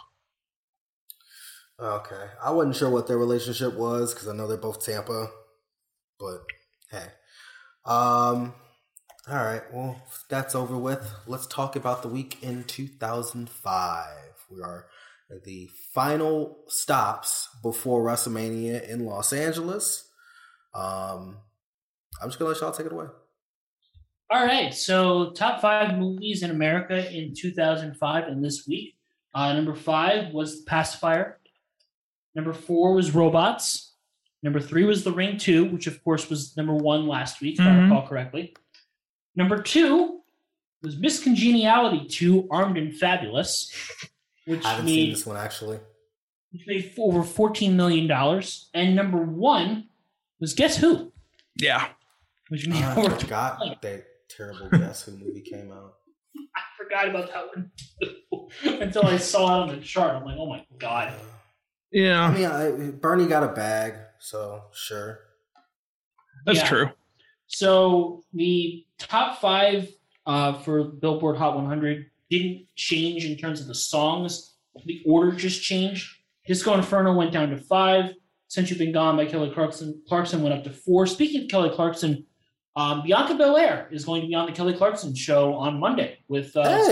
Okay, I wasn't sure what their relationship was because I know they're both Tampa, but hey, all right. Well, that's over with. Let's talk about the week in 2005. We are the final stops before WrestleMania in Los Angeles. I'm just going to let y'all take it away. All right. So top 5 movies in America in 2005 and this week. Number 5 was Pacifier. Number 4 was Robots. Number 3 was The Ring 2, which of course was number 1 last week, if I recall correctly. Number 2 was Miss Congeniality 2, Armed and Fabulous, which I haven't seen this one actually. Which made over $14 million. And number 1 was Guess Who? Yeah. Which made I over forgot that terrible Guess Who movie came out. I forgot about that one until I saw it on the chart. I'm like, oh my God. Yeah. I mean, Bernie got a bag, so sure. That's true. So the top 5 for Billboard Hot 100 didn't change in terms of the songs. The order just changed. Disco Inferno went down to 5. Since You've Been Gone by Kelly Clarkson went up to 4. Speaking of Kelly Clarkson, Bianca Belair is going to be on the Kelly Clarkson show on Monday with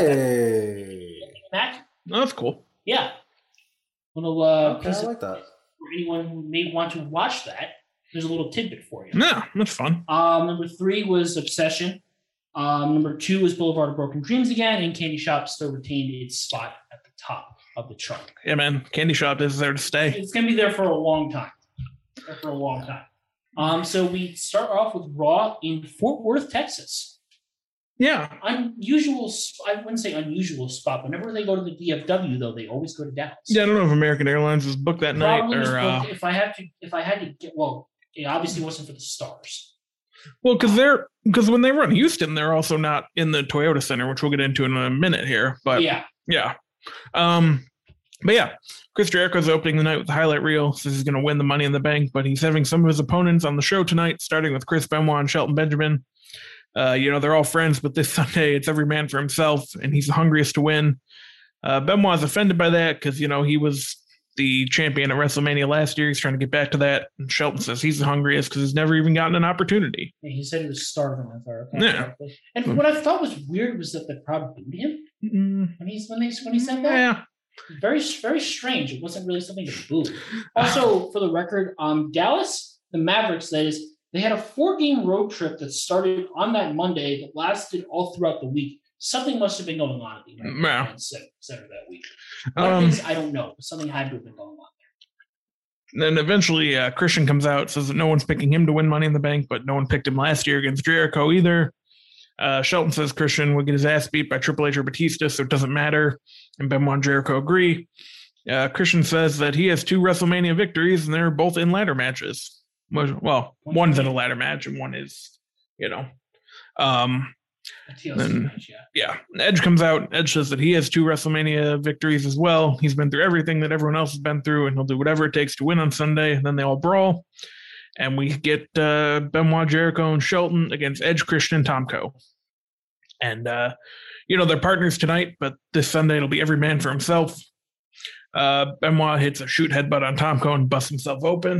Mac. Oh, that's cool. Yeah. I like that. For anyone who may want to watch that, there's a little tidbit for you. Yeah, that's fun. Number 3 was Obsession. Number 2 was Boulevard of Broken Dreams again, and Candy Shop still retained its spot at the top of the chart. Yeah, man. Candy Shop is there to stay. It's going to be there for a long time. So we start off with Raw in Fort Worth, Texas. Yeah. Unusual, I wouldn't say unusual spot. Whenever they go to the DFW, though, they always go to Dallas. Yeah, I don't know if American Airlines was booked that night or. If I had to get, well, it obviously wasn't for the stars. Well, because when they run Houston, they're also not in the Toyota Center, which we'll get into in a minute here. But yeah. But yeah, Chris Jericho's opening the night with the highlight reel. Says he's going to win the Money in the Bank, but he's having some of his opponents on the show tonight, starting with Chris Benoit and Shelton Benjamin. They're all friends, but this Sunday it's every man for himself, and he's the hungriest to win. Benoit's offended by that because, he was the champion at WrestleMania last year. He's trying to get back to that. And Shelton says he's the hungriest because he's never even gotten an opportunity. Yeah, he said he was starving, if I recall correctly. And what I thought was weird was that the crowd booed him when he said that. Yeah. Very, very strange. It wasn't really something to boo. Also, for the record, Dallas, the Mavericks, that is, they had a 4-game road trip that started on that Monday that lasted all throughout the week. Something must have been going on at the American Center that week. What it is, I don't know. Something had to have been going on there. Then eventually Christian comes out, says that no one's picking him to win Money in the Bank, but no one picked him last year against Jericho either. Shelton says Christian would get his ass beat by Triple H or Batista, so it doesn't matter. And Benoit and Jericho agree. Christian says that he has 2 WrestleMania victories, and they're both in ladder matches. Well, one's in a ladder match, and one is, Then, Edge comes out. Edge says that he has 2 WrestleMania victories as well. He's been through everything that everyone else has been through, and he'll do whatever it takes to win on Sunday. And then they all brawl. And we get Benoit, Jericho, and Shelton against Edge, Christian, and Tomko. And, they're partners tonight, but this Sunday it'll be every man for himself. Benoit hits a shoot headbutt on Tomko and busts himself open.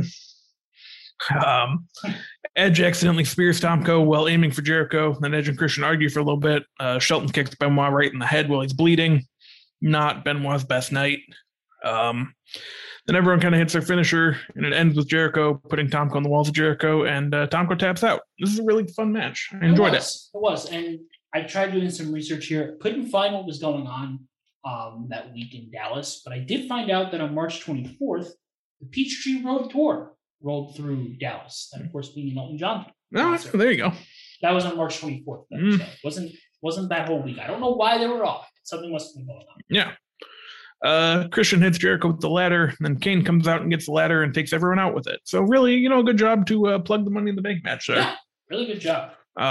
Edge accidentally spears Tomko while aiming for Jericho. Then Edge and Christian argue for a little bit. Shelton kicks Benoit right in the head while he's bleeding. Not Benoit's best night. Then everyone kind of hits their finisher, and it ends with Jericho putting Tomko on the walls of Jericho, and Tomko taps out. This is a really fun match. I enjoyed it. It was, and I tried doing some research here. Couldn't find what was going on that week in Dallas, but I did find out that on March 24th, the Peachtree Road Tour rolled through Dallas. That, of course, being the Elton John concert. Oh, there you go. That was on March 24th. So wasn't that whole week. I don't know why they were off. Something must have been going on. Yeah. Christian hits Jericho with the ladder, and then Kane comes out and gets the ladder and takes everyone out with it. So really, good job to plug the Money in the Bank match there. Yeah, really good job.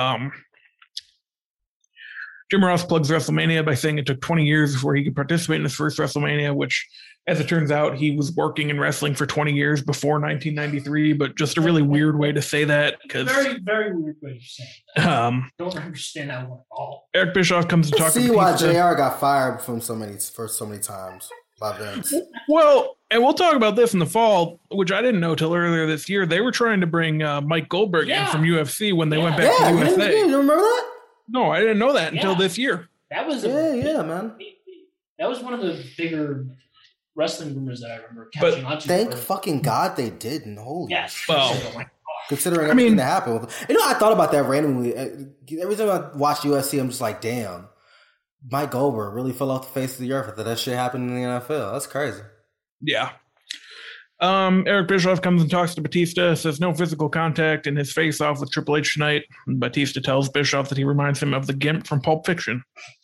Jim Ross plugs WrestleMania by saying it took 20 years before he could participate in his first WrestleMania, which, as it turns out, he was working in wrestling for 20 years before 1993, but just a really weird way to say that. Very, very weird way to say that. Don't understand that one at all. Eric Bischoff comes to talk to see why JR got fired for so many times by Vince. Well, and we'll talk about this in the fall, which I didn't know till earlier this year. They were trying to bring Mike Goldberg in from UFC when they went back to USA. You remember that? No, I didn't know that until this year. That was man. That was one of the bigger wrestling rumors that I remember catching on to. Thank fucking God they didn't. Holy yes. Well, considering everything that happened. I thought about that randomly. Every time I watch UFC, I'm just like, damn, Mike Goldberg really fell off the face of the earth after that shit happened in the NFL. That's crazy. Yeah. Eric Bischoff comes and talks to Batista, says no physical contact in his face-off with Triple H tonight. Batista tells Bischoff that he reminds him of the Gimp from Pulp Fiction.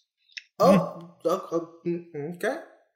Okay.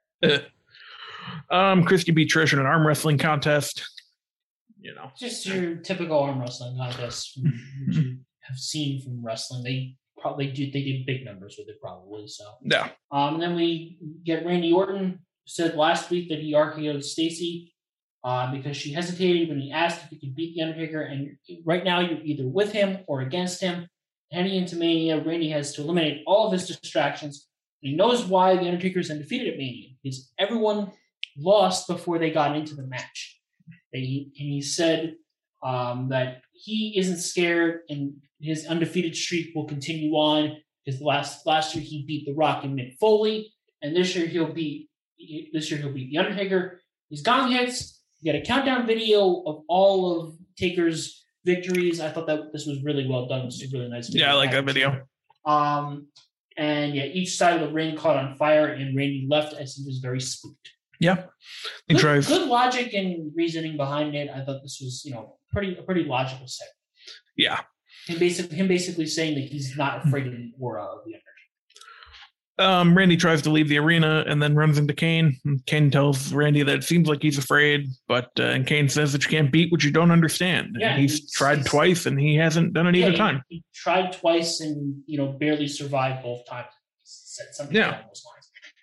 Christy beat Trish in an arm wrestling contest. Just your typical arm wrestling contest which you have seen from wrestling. They did big numbers with it probably. So yeah. And then we get Randy Orton, who said last week that he RKO'd Stacy because she hesitated when he asked if he could beat The Undertaker. And right now you're either with him or against him. Heading into Mania, Randy has to eliminate all of his distractions. He knows why The Undertaker is undefeated at Mania because everyone lost before they got into the match. He said that he isn't scared and his undefeated streak will continue on because last year he beat The Rock and Mick Foley, and this year he'll beat The Undertaker. His gong hits. You got a countdown video of all of Taker's victories. I thought that this was really well done. It was a really nice video. Yeah, I like that video. And yeah, each side of the ring caught on fire, and Randy left as he was very spooked. Yeah, good logic and reasoning behind it. I thought this was, a pretty logical segment. Yeah, him basically saying that he's not afraid of the Undertaker. Randy tries to leave the arena and then runs into Kane. Kane tells Randy that it seems like he's afraid, but and Kane says that you can't beat what you don't understand. Yeah, he's tried twice and he hasn't done it either time. He tried twice and barely survived both times. He said something along those lines.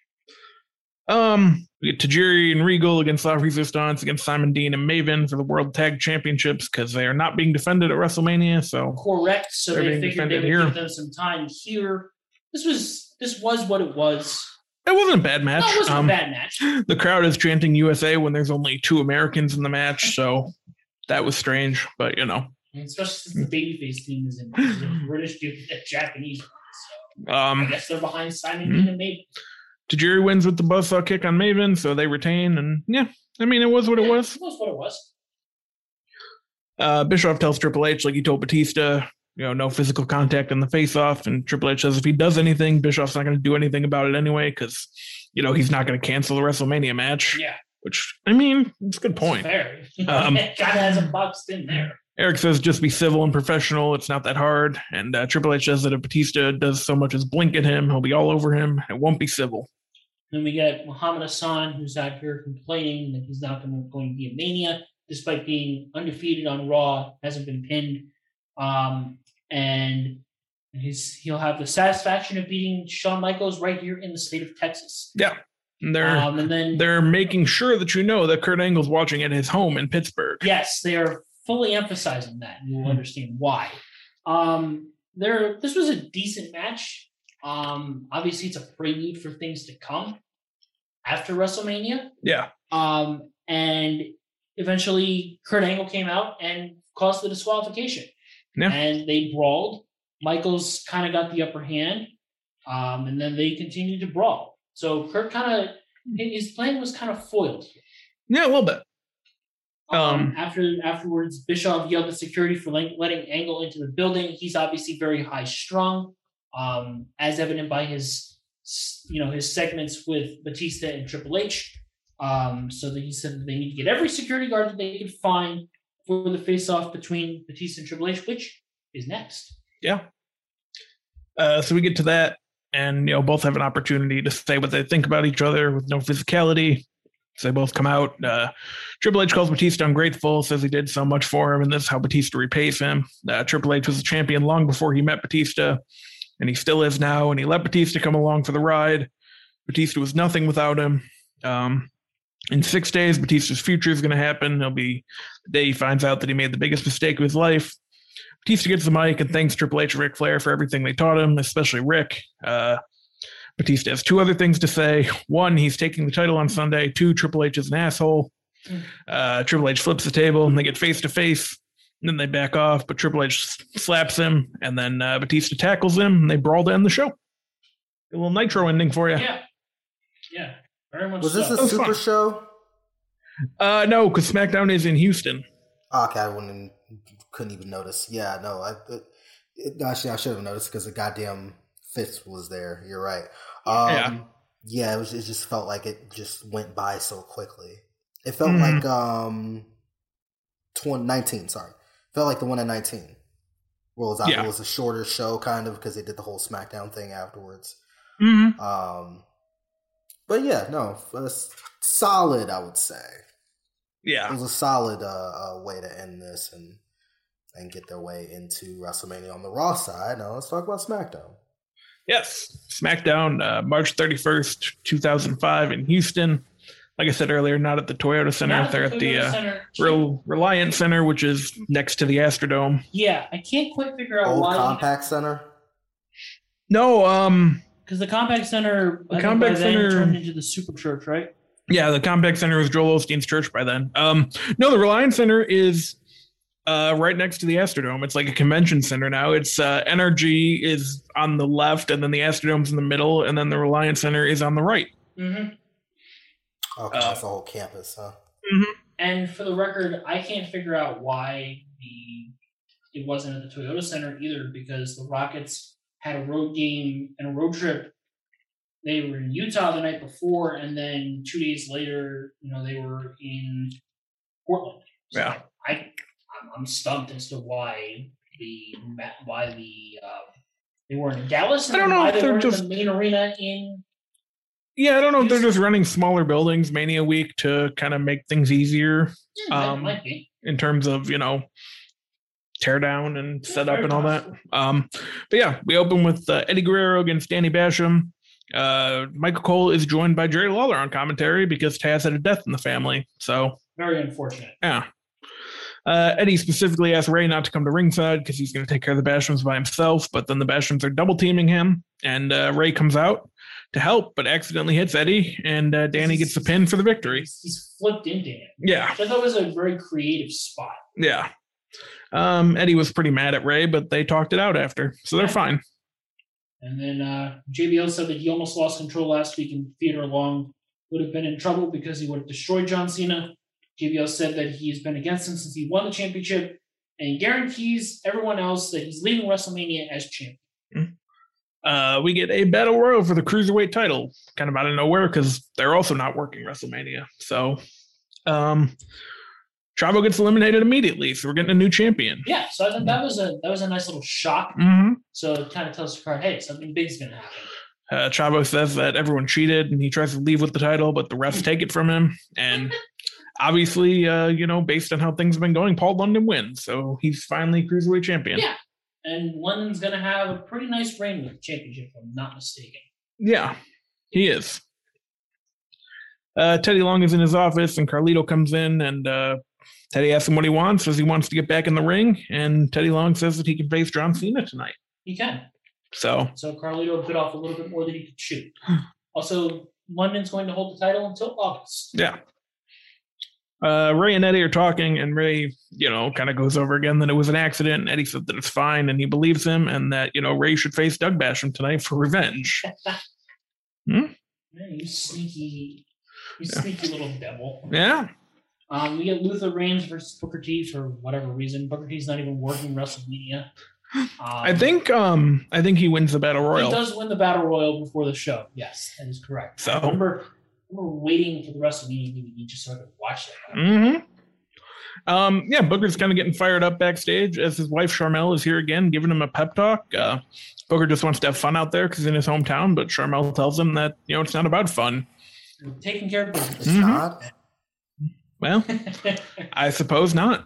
We get Tajiri and Regal against La Resistance, against Simon Dean and Maven for the World Tag Championships because they are not being defended at WrestleMania. So correct. So they figured they would give them some time here. This was what it was. It wasn't a bad match. No, it wasn't a bad match. The crowd is chanting USA when there's only 2 Americans in the match, so that was strange. But especially since the babyface team is in British dude and Japanese. So I guess they're behind Simon Dean and Maven. Tajiri wins with the buzzsaw kick on Maven, so they retain. And it was what it was. It was what it was. Bischoff tells Triple H, like he told Batista, no physical contact in the face-off. And Triple H says if he does anything, Bischoff's not going to do anything about it anyway because, he's not going to cancel the WrestleMania match. Yeah. Which, it's a good point. Fair. Kind of has a boxed in there. Eric says just be civil and professional. It's not that hard. And Triple H says that if Batista does so much as blink at him, he'll be all over him. It won't be civil. Then we get Muhammad Hassan, who's out here complaining that he's not going to be a Mania, despite being undefeated on Raw, hasn't been pinned. And he'll have the satisfaction of beating Shawn Michaels right here in the state of Texas. Yeah. And they're making sure that that Kurt Angle's watching at his home in Pittsburgh. Yes, they are fully emphasizing that. And you'll understand why. This was a decent match. Obviously, it's a prelude for things to come after WrestleMania. Yeah. And eventually, Kurt Angle came out and caused the disqualification. Yeah. And they brawled. Michaels kind of got the upper hand, and then they continued to brawl. So Kurt his plan was kind of foiled. Yeah, a little bit. Afterwards, Bischoff yelled at security for letting Angle into the building. He's obviously very high strung. As evident by his segments with Batista and Triple H. So that he said that they need to get every security guard that they could find for the face-off between Batista and Triple H, which is next. Yeah. So we get to that, and both have an opportunity to say what they think about each other with no physicality. So they both come out. Triple H calls Batista ungrateful, says he did so much for him, and this is how Batista repays him. Triple H was a champion long before he met Batista. And he still is now, and he let Batista come along for the ride. Batista was nothing without him. In 6 days, Batista's future is going to happen. It'll be the day he finds out that he made the biggest mistake of his life. Batista gets the mic and thanks Triple H and Ric Flair for everything they taught him, especially Rick. Batista has 2 other things to say. 1, he's taking the title on Sunday. 2, Triple H is an asshole. Triple H flips the table, and they get face-to-face. And then they back off, but Triple H slaps him, and then Batista tackles him, and they brawl to end the show. A little Nitro ending for you. Yeah. Very much Was this so. a super show? No, because SmackDown is in Houston. Okay, couldn't even notice. Yeah, no, actually I should have noticed because the goddamn Fitz was there. You're right. Yeah, it just felt like it just went by so quickly. It felt like 2019. Sorry, felt like the one at 19. Well, it was a shorter show, kind of, because they did the whole SmackDown thing afterwards. Mm-hmm. But yeah, no, solid, I would say. Yeah, it was a solid way to end this and get their way into WrestleMania on the Raw side. Now let's talk about SmackDown. Yes, SmackDown, March 31st, 2005 in Houston. Like I said earlier, not at the Toyota Center. They're at the Reliant Center, which is next to the Astrodome. Yeah, I can't quite figure out Old why. Compact Center? No, because the Compact Center turned into the Super Church, right? Yeah, the Compact Center was Joel Osteen's church by then. No, the Reliant Center is right next to the Astrodome. It's like a convention center now. It's NRG is on the left, and then the Astrodome's in the middle, and then the Reliant Center is on the right. Mm-hmm. Okay, that's the whole campus, huh? Mm-hmm. And for the record, I can't figure out why it wasn't at the Toyota Center either, because the Rockets had a road game and a road trip. They were in Utah the night before, and then 2 days later, they were in Portland. So yeah, I'm stumped as to why they weren't in Dallas. And I don't know why if they they're weren't just in the main arena in. Yeah, I don't know if they're just running smaller buildings Mania week to kind of make things easier. That might be. In terms of, tear down and set up and all that. But yeah, we open with Eddie Guerrero against Danny Basham. Michael Cole is joined by Jerry Lawler on commentary because Taz had a death in the family. So very unfortunate. Yeah. Eddie specifically asked Ray not to come to ringside because he's going to take care of the Bashams by himself, but then the Bashams are double teaming him, and Ray comes out to help, but accidentally hits Eddie, and Danny gets the pin for the victory. He's flipped into him. Yeah. Which I thought was a very creative spot. Yeah. Eddie was pretty mad at Ray, but they talked it out after, so they're fine. And then JBL said that he almost lost control last week, and Theodore Long would have been in trouble because he would have destroyed John Cena. JBL said that he's been against him since he won the championship, and he guarantees everyone else that he's leaving WrestleMania as champion. We get a battle royal for the cruiserweight title, kind of out of nowhere because they're also not working WrestleMania. So, Chavo gets eliminated immediately, so we're getting a new champion. Yeah, so I think that was a nice little shock. Mm-hmm. So it kind of tells the crowd, hey, something big's going to happen. Chavo says that everyone cheated, and he tries to leave with the title, but the refs take it from him. And obviously, based on how things have been going, Paul London wins, so he's finally cruiserweight champion. Yeah. And London's going to have a pretty nice reign with the championship, if I'm not mistaken. Yeah, he is. Teddy Long is in his office, and Carlito comes in, and Teddy asks him what he wants, says he wants to get back in the ring, and Teddy Long says that he can face John Cena tonight. He can. So Carlito bit off a little bit more than he could chew. Also, London's going to hold the title until August. Yeah. Ray and Eddie are talking, and Ray, kind of goes over again that it was an accident, and Eddie said that it's fine, and he believes him, and that, Ray should face Doug Basham tonight for revenge. Man, you sneaky little devil. Yeah. We get Luther Reigns versus Booker T for whatever reason. Booker T's not even working WrestleMania. I think he wins the Battle Royal. He does win the Battle Royal before the show. Yes, that is correct. So I remember waiting for the WrestleMania DVD just so I could watch that. Mm-hmm. Booker's kind of getting fired up backstage as his wife Sharmell is here again, giving him a pep talk. Booker just wants to have fun out there because he's in his hometown, but Sharmell tells him that it's not about fun. We're taking care of business. It's not. Well, I suppose not.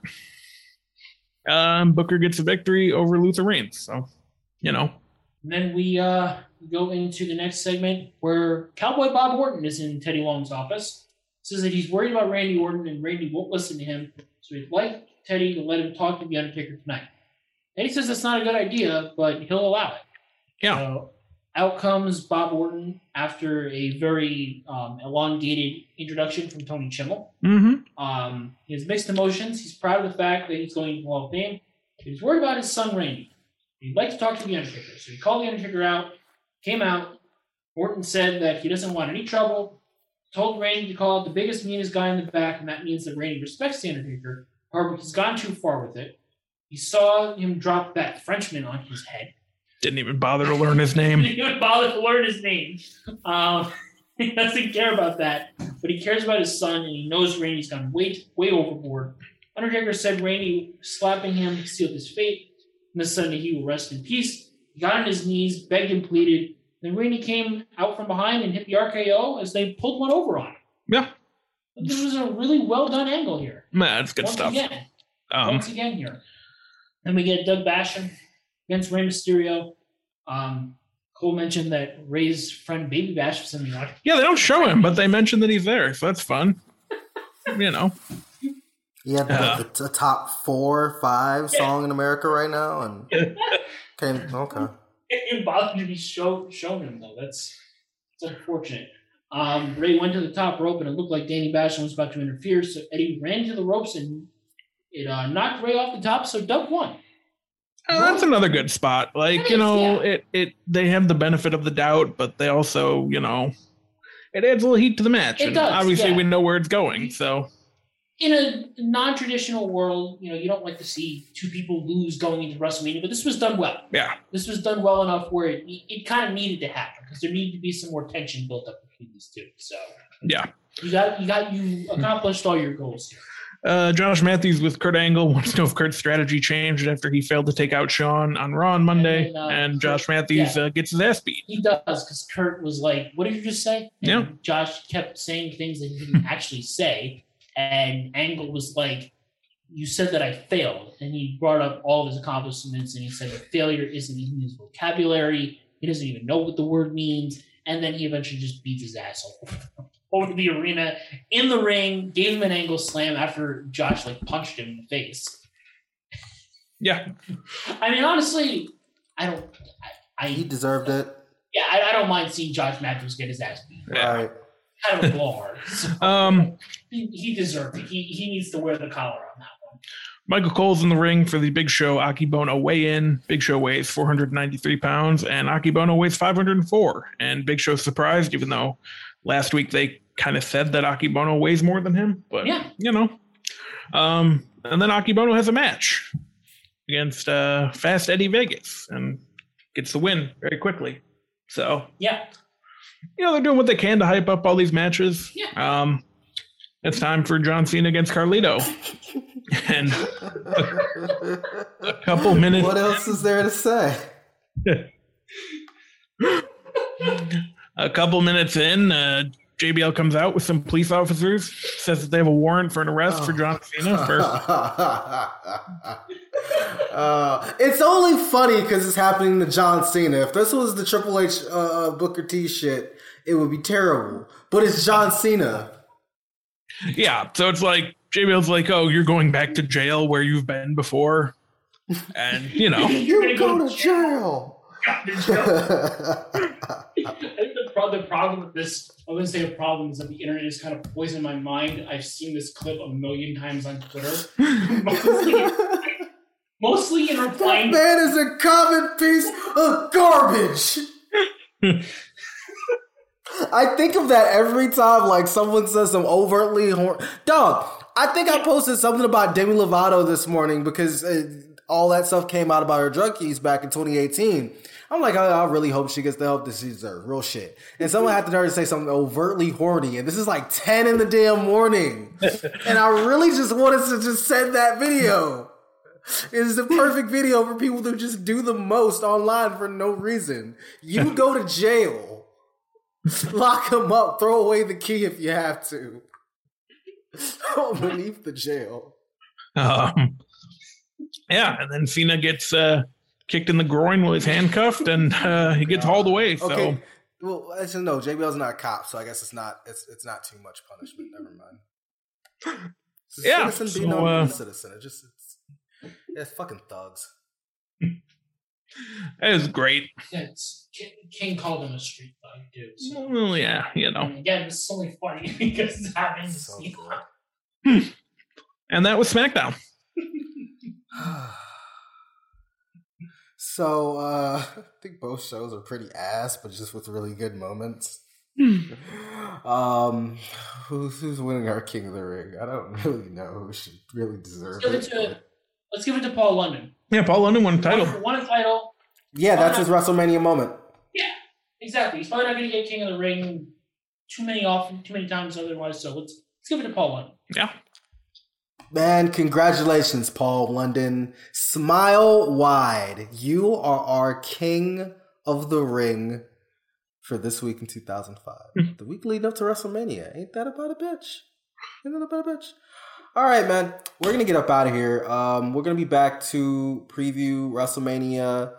Booker gets a victory over Luther Reigns, so And then we go into the next segment where Cowboy Bob Orton is in Teddy Long's office. Says that he's worried about Randy Orton and Randy won't listen to him, so he'd like Teddy to let him talk to The Undertaker tonight. Teddy says that's not a good idea, but he'll allow it. Yeah. So out comes Bob Orton after a very elongated introduction from Tony Chimmel. Mm-hmm. He has mixed emotions. He's proud of the fact that he's going to the Hall of Fame. But he's worried about his son, Randy. He'd like to talk to The Undertaker. So he called The Undertaker out, came out. Orton said that he doesn't want any trouble. told Randy to call out the biggest, meanest guy in the back, and that means that Randy respects The Undertaker. However, he's gone too far with it. He saw him drop that Frenchman on his head. Didn't even bother to learn his name. Didn't even bother to learn his name. He doesn't care about that, but he cares about his son, and he knows Randy's gone way overboard. Undertaker said Randy slapping him sealed his fate, and the Sunday he will rest in peace. He got on his knees, begged and pleaded. Then Randy came out from behind and hit the RKO as they pulled one over on him. Yeah. This was a really well done angle here. Man, that's good stuff. Once again here. Then we get Doug Basham against Rey Mysterio. Cole mentioned that Ray's friend Baby Bash was in the audience. Yeah, they don't show him, but they mention that he's there, so that's fun. You know. Yeah, the top 4 or 5 song in America right now, and okay. It didn't bother to be shown him though. It's unfortunate. Ray went to the top rope, and it looked like Danny Basham was about to interfere, so Eddie ran to the ropes and it knocked Ray off the top. So Doug won. That's another good spot. Like, they have the benefit of the doubt, but they also, it adds a little heat to the match. It does, obviously we know where it's going, so. In a non-traditional world, you don't like to see 2 people lose going into WrestleMania, but this was done well. Yeah. This was done well enough where it kind of needed to happen because there needed to be some more tension built up between these 2. So. Yeah. You accomplished all your goals here. Josh Matthews with Kurt Angle wants to know if Kurt's strategy changed after he failed to take out Shawn on Raw on Monday, and Josh Matthews gets his ass beat. He does, because Kurt was like, what did you just say? And Josh kept saying things that he didn't actually say, and Angle was like, you said that I failed, and he brought up all of his accomplishments, and he said that failure isn't in his vocabulary, he doesn't even know what the word means, and then he eventually just beats his ass over the arena, in the ring, gave him an angle slam after Josh punched him in the face. Yeah. I mean, honestly, he deserved it. Yeah, I don't mind seeing Josh Matthews get his ass beat. Right. Kind of a blowhard. So, he deserved it. He needs to wear the collar on that one. Michael Cole's in the ring for the Big Show Akebono weigh-in. Big Show weighs 493 pounds, and Akebono weighs 504. And Big Show's surprised, even though last week they kind of said that Akebono weighs more than him. But, and then Akebono has a match against Fast Eddie Vegas and gets the win very quickly. So, they're doing what they can to hype up all these matches. Yeah. It's time for John Cena against Carlito. And a couple minutes. What else is there to say? A couple minutes in, JBL comes out with some police officers, says that they have a warrant for an arrest for John Cena. It's only funny because it's happening to John Cena. If this was the Triple H Booker T shit, it would be terrible. But it's John Cena. Yeah, so it's like, JBL's like, oh, you're going back to jail where you've been before. And, You're going to jail. The problem with this, I wouldn't say a problem, is that the internet has kind of poisoned my mind. I've seen this clip a million times on Twitter. Mostly in replying. That man is a common piece of garbage. I think of that every time, someone says some overtly dog. I think I posted something about Demi Lovato this morning because all that stuff came out about her drug use back in 2018. I'm like, I really hope she gets the help that she deserves. Real shit. And someone had the nerve to say something overtly horny, and this is 10 in the damn morning. And I really just wanted to just send that video. It is the perfect video for people to just do the most online for no reason. You go to jail. Lock them up. Throw away the key if you have to. Beneath the jail. Yeah, and then Cena gets kicked in the groin while he's handcuffed, and he gets hauled away. So. Okay. Well, I just know JBL's not a cop, so I guess it's not too much punishment. Never mind. Citizen be no citizen. It's fucking thugs. It was great. Yeah, King called him a street thug, dude. So. Well, yeah, Again, it's only funny because it's happening to see. And that was SmackDown. So, I think both shows are pretty ass, but just with really good moments. Who's winning our King of the Ring? I don't really know who should really deserve Let's give it to Paul London. Yeah, Paul London won a title. Won a title. Yeah, that's his WrestleMania moment. Yeah, exactly. He's probably not going to get King of the Ring too many times otherwise. So let's give it to Paul London. Yeah. Man, congratulations, Paul London. Smile wide. You are our King of the Ring for this week in 2005. The week leading up to WrestleMania. Ain't that about a bitch? All right, man. We're going to get up out of here. We're going to be back to preview WrestleMania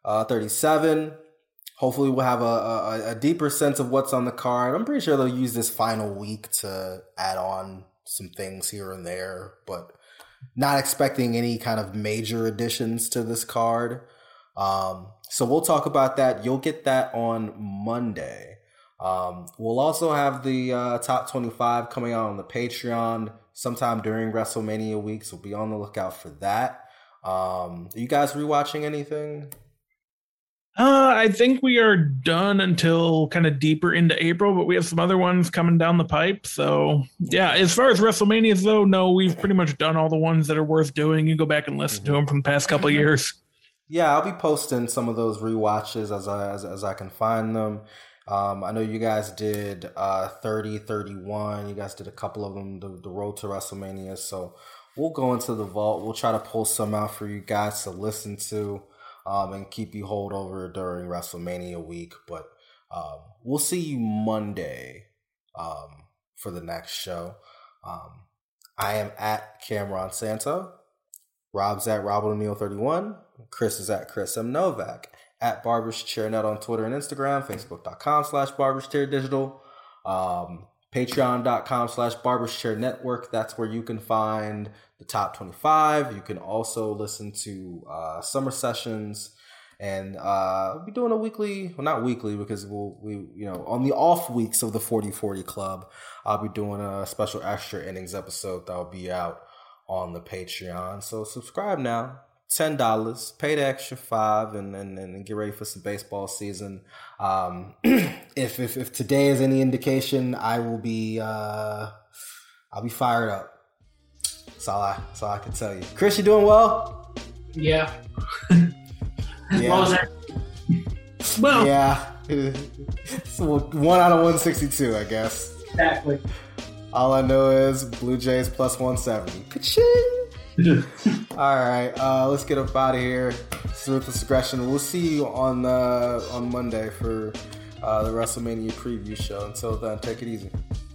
37. Hopefully we'll have a deeper sense of what's on the card. I'm pretty sure they'll use this final week to add on some things here and there, but not expecting any kind of major additions to this card. So we'll talk about that. You'll get that on Monday. We'll also have the top 25 coming out on the Patreon sometime during WrestleMania week, so be on the lookout for that. Are you guys rewatching anything? I think we are done until kind of deeper into April, but we have some other ones coming down the pipe. So, yeah, as far as WrestleManias, though, no, we've pretty much done all the ones that are worth doing. You go back and listen to them from the past couple of years. Yeah, I'll be posting some of those rewatches as I can find them. I know you guys did 30, 31. You guys did a couple of them, the road to WrestleMania. So we'll go into the vault. We'll try to pull some out for you guys to listen to. And keep you hold over during WrestleMania week. But we'll see you Monday for the next show. I am at Cameron Santo. Rob's at Robert O'Neill 31. Chris is at Chris M. Novak. At Barbers Chairnet on Twitter and Instagram. Facebook.com/BarbersChairDigital. Patreon.com/BarbersChairNetwork. That's where you can find the top 25. You can also listen to summer sessions, and we'll be doing a weekly, well, not weekly because we on the off weeks of the 40/40 Club, I'll be doing a special extra innings episode that'll be out on the Patreon. So subscribe now. $10, pay the extra $5, and get ready for some baseball season. If today is any indication, I'll be fired up. That's all I can tell you. Chris, you doing well? Yeah. Yeah. Well, yeah. So 1 out of 162, I guess. Exactly. All I know is Blue Jays plus 170. Ka-ching! All right, let's get up out of here. Ruthless Aggression. We'll see you on Monday for the WrestleMania preview show. Until then, take it easy.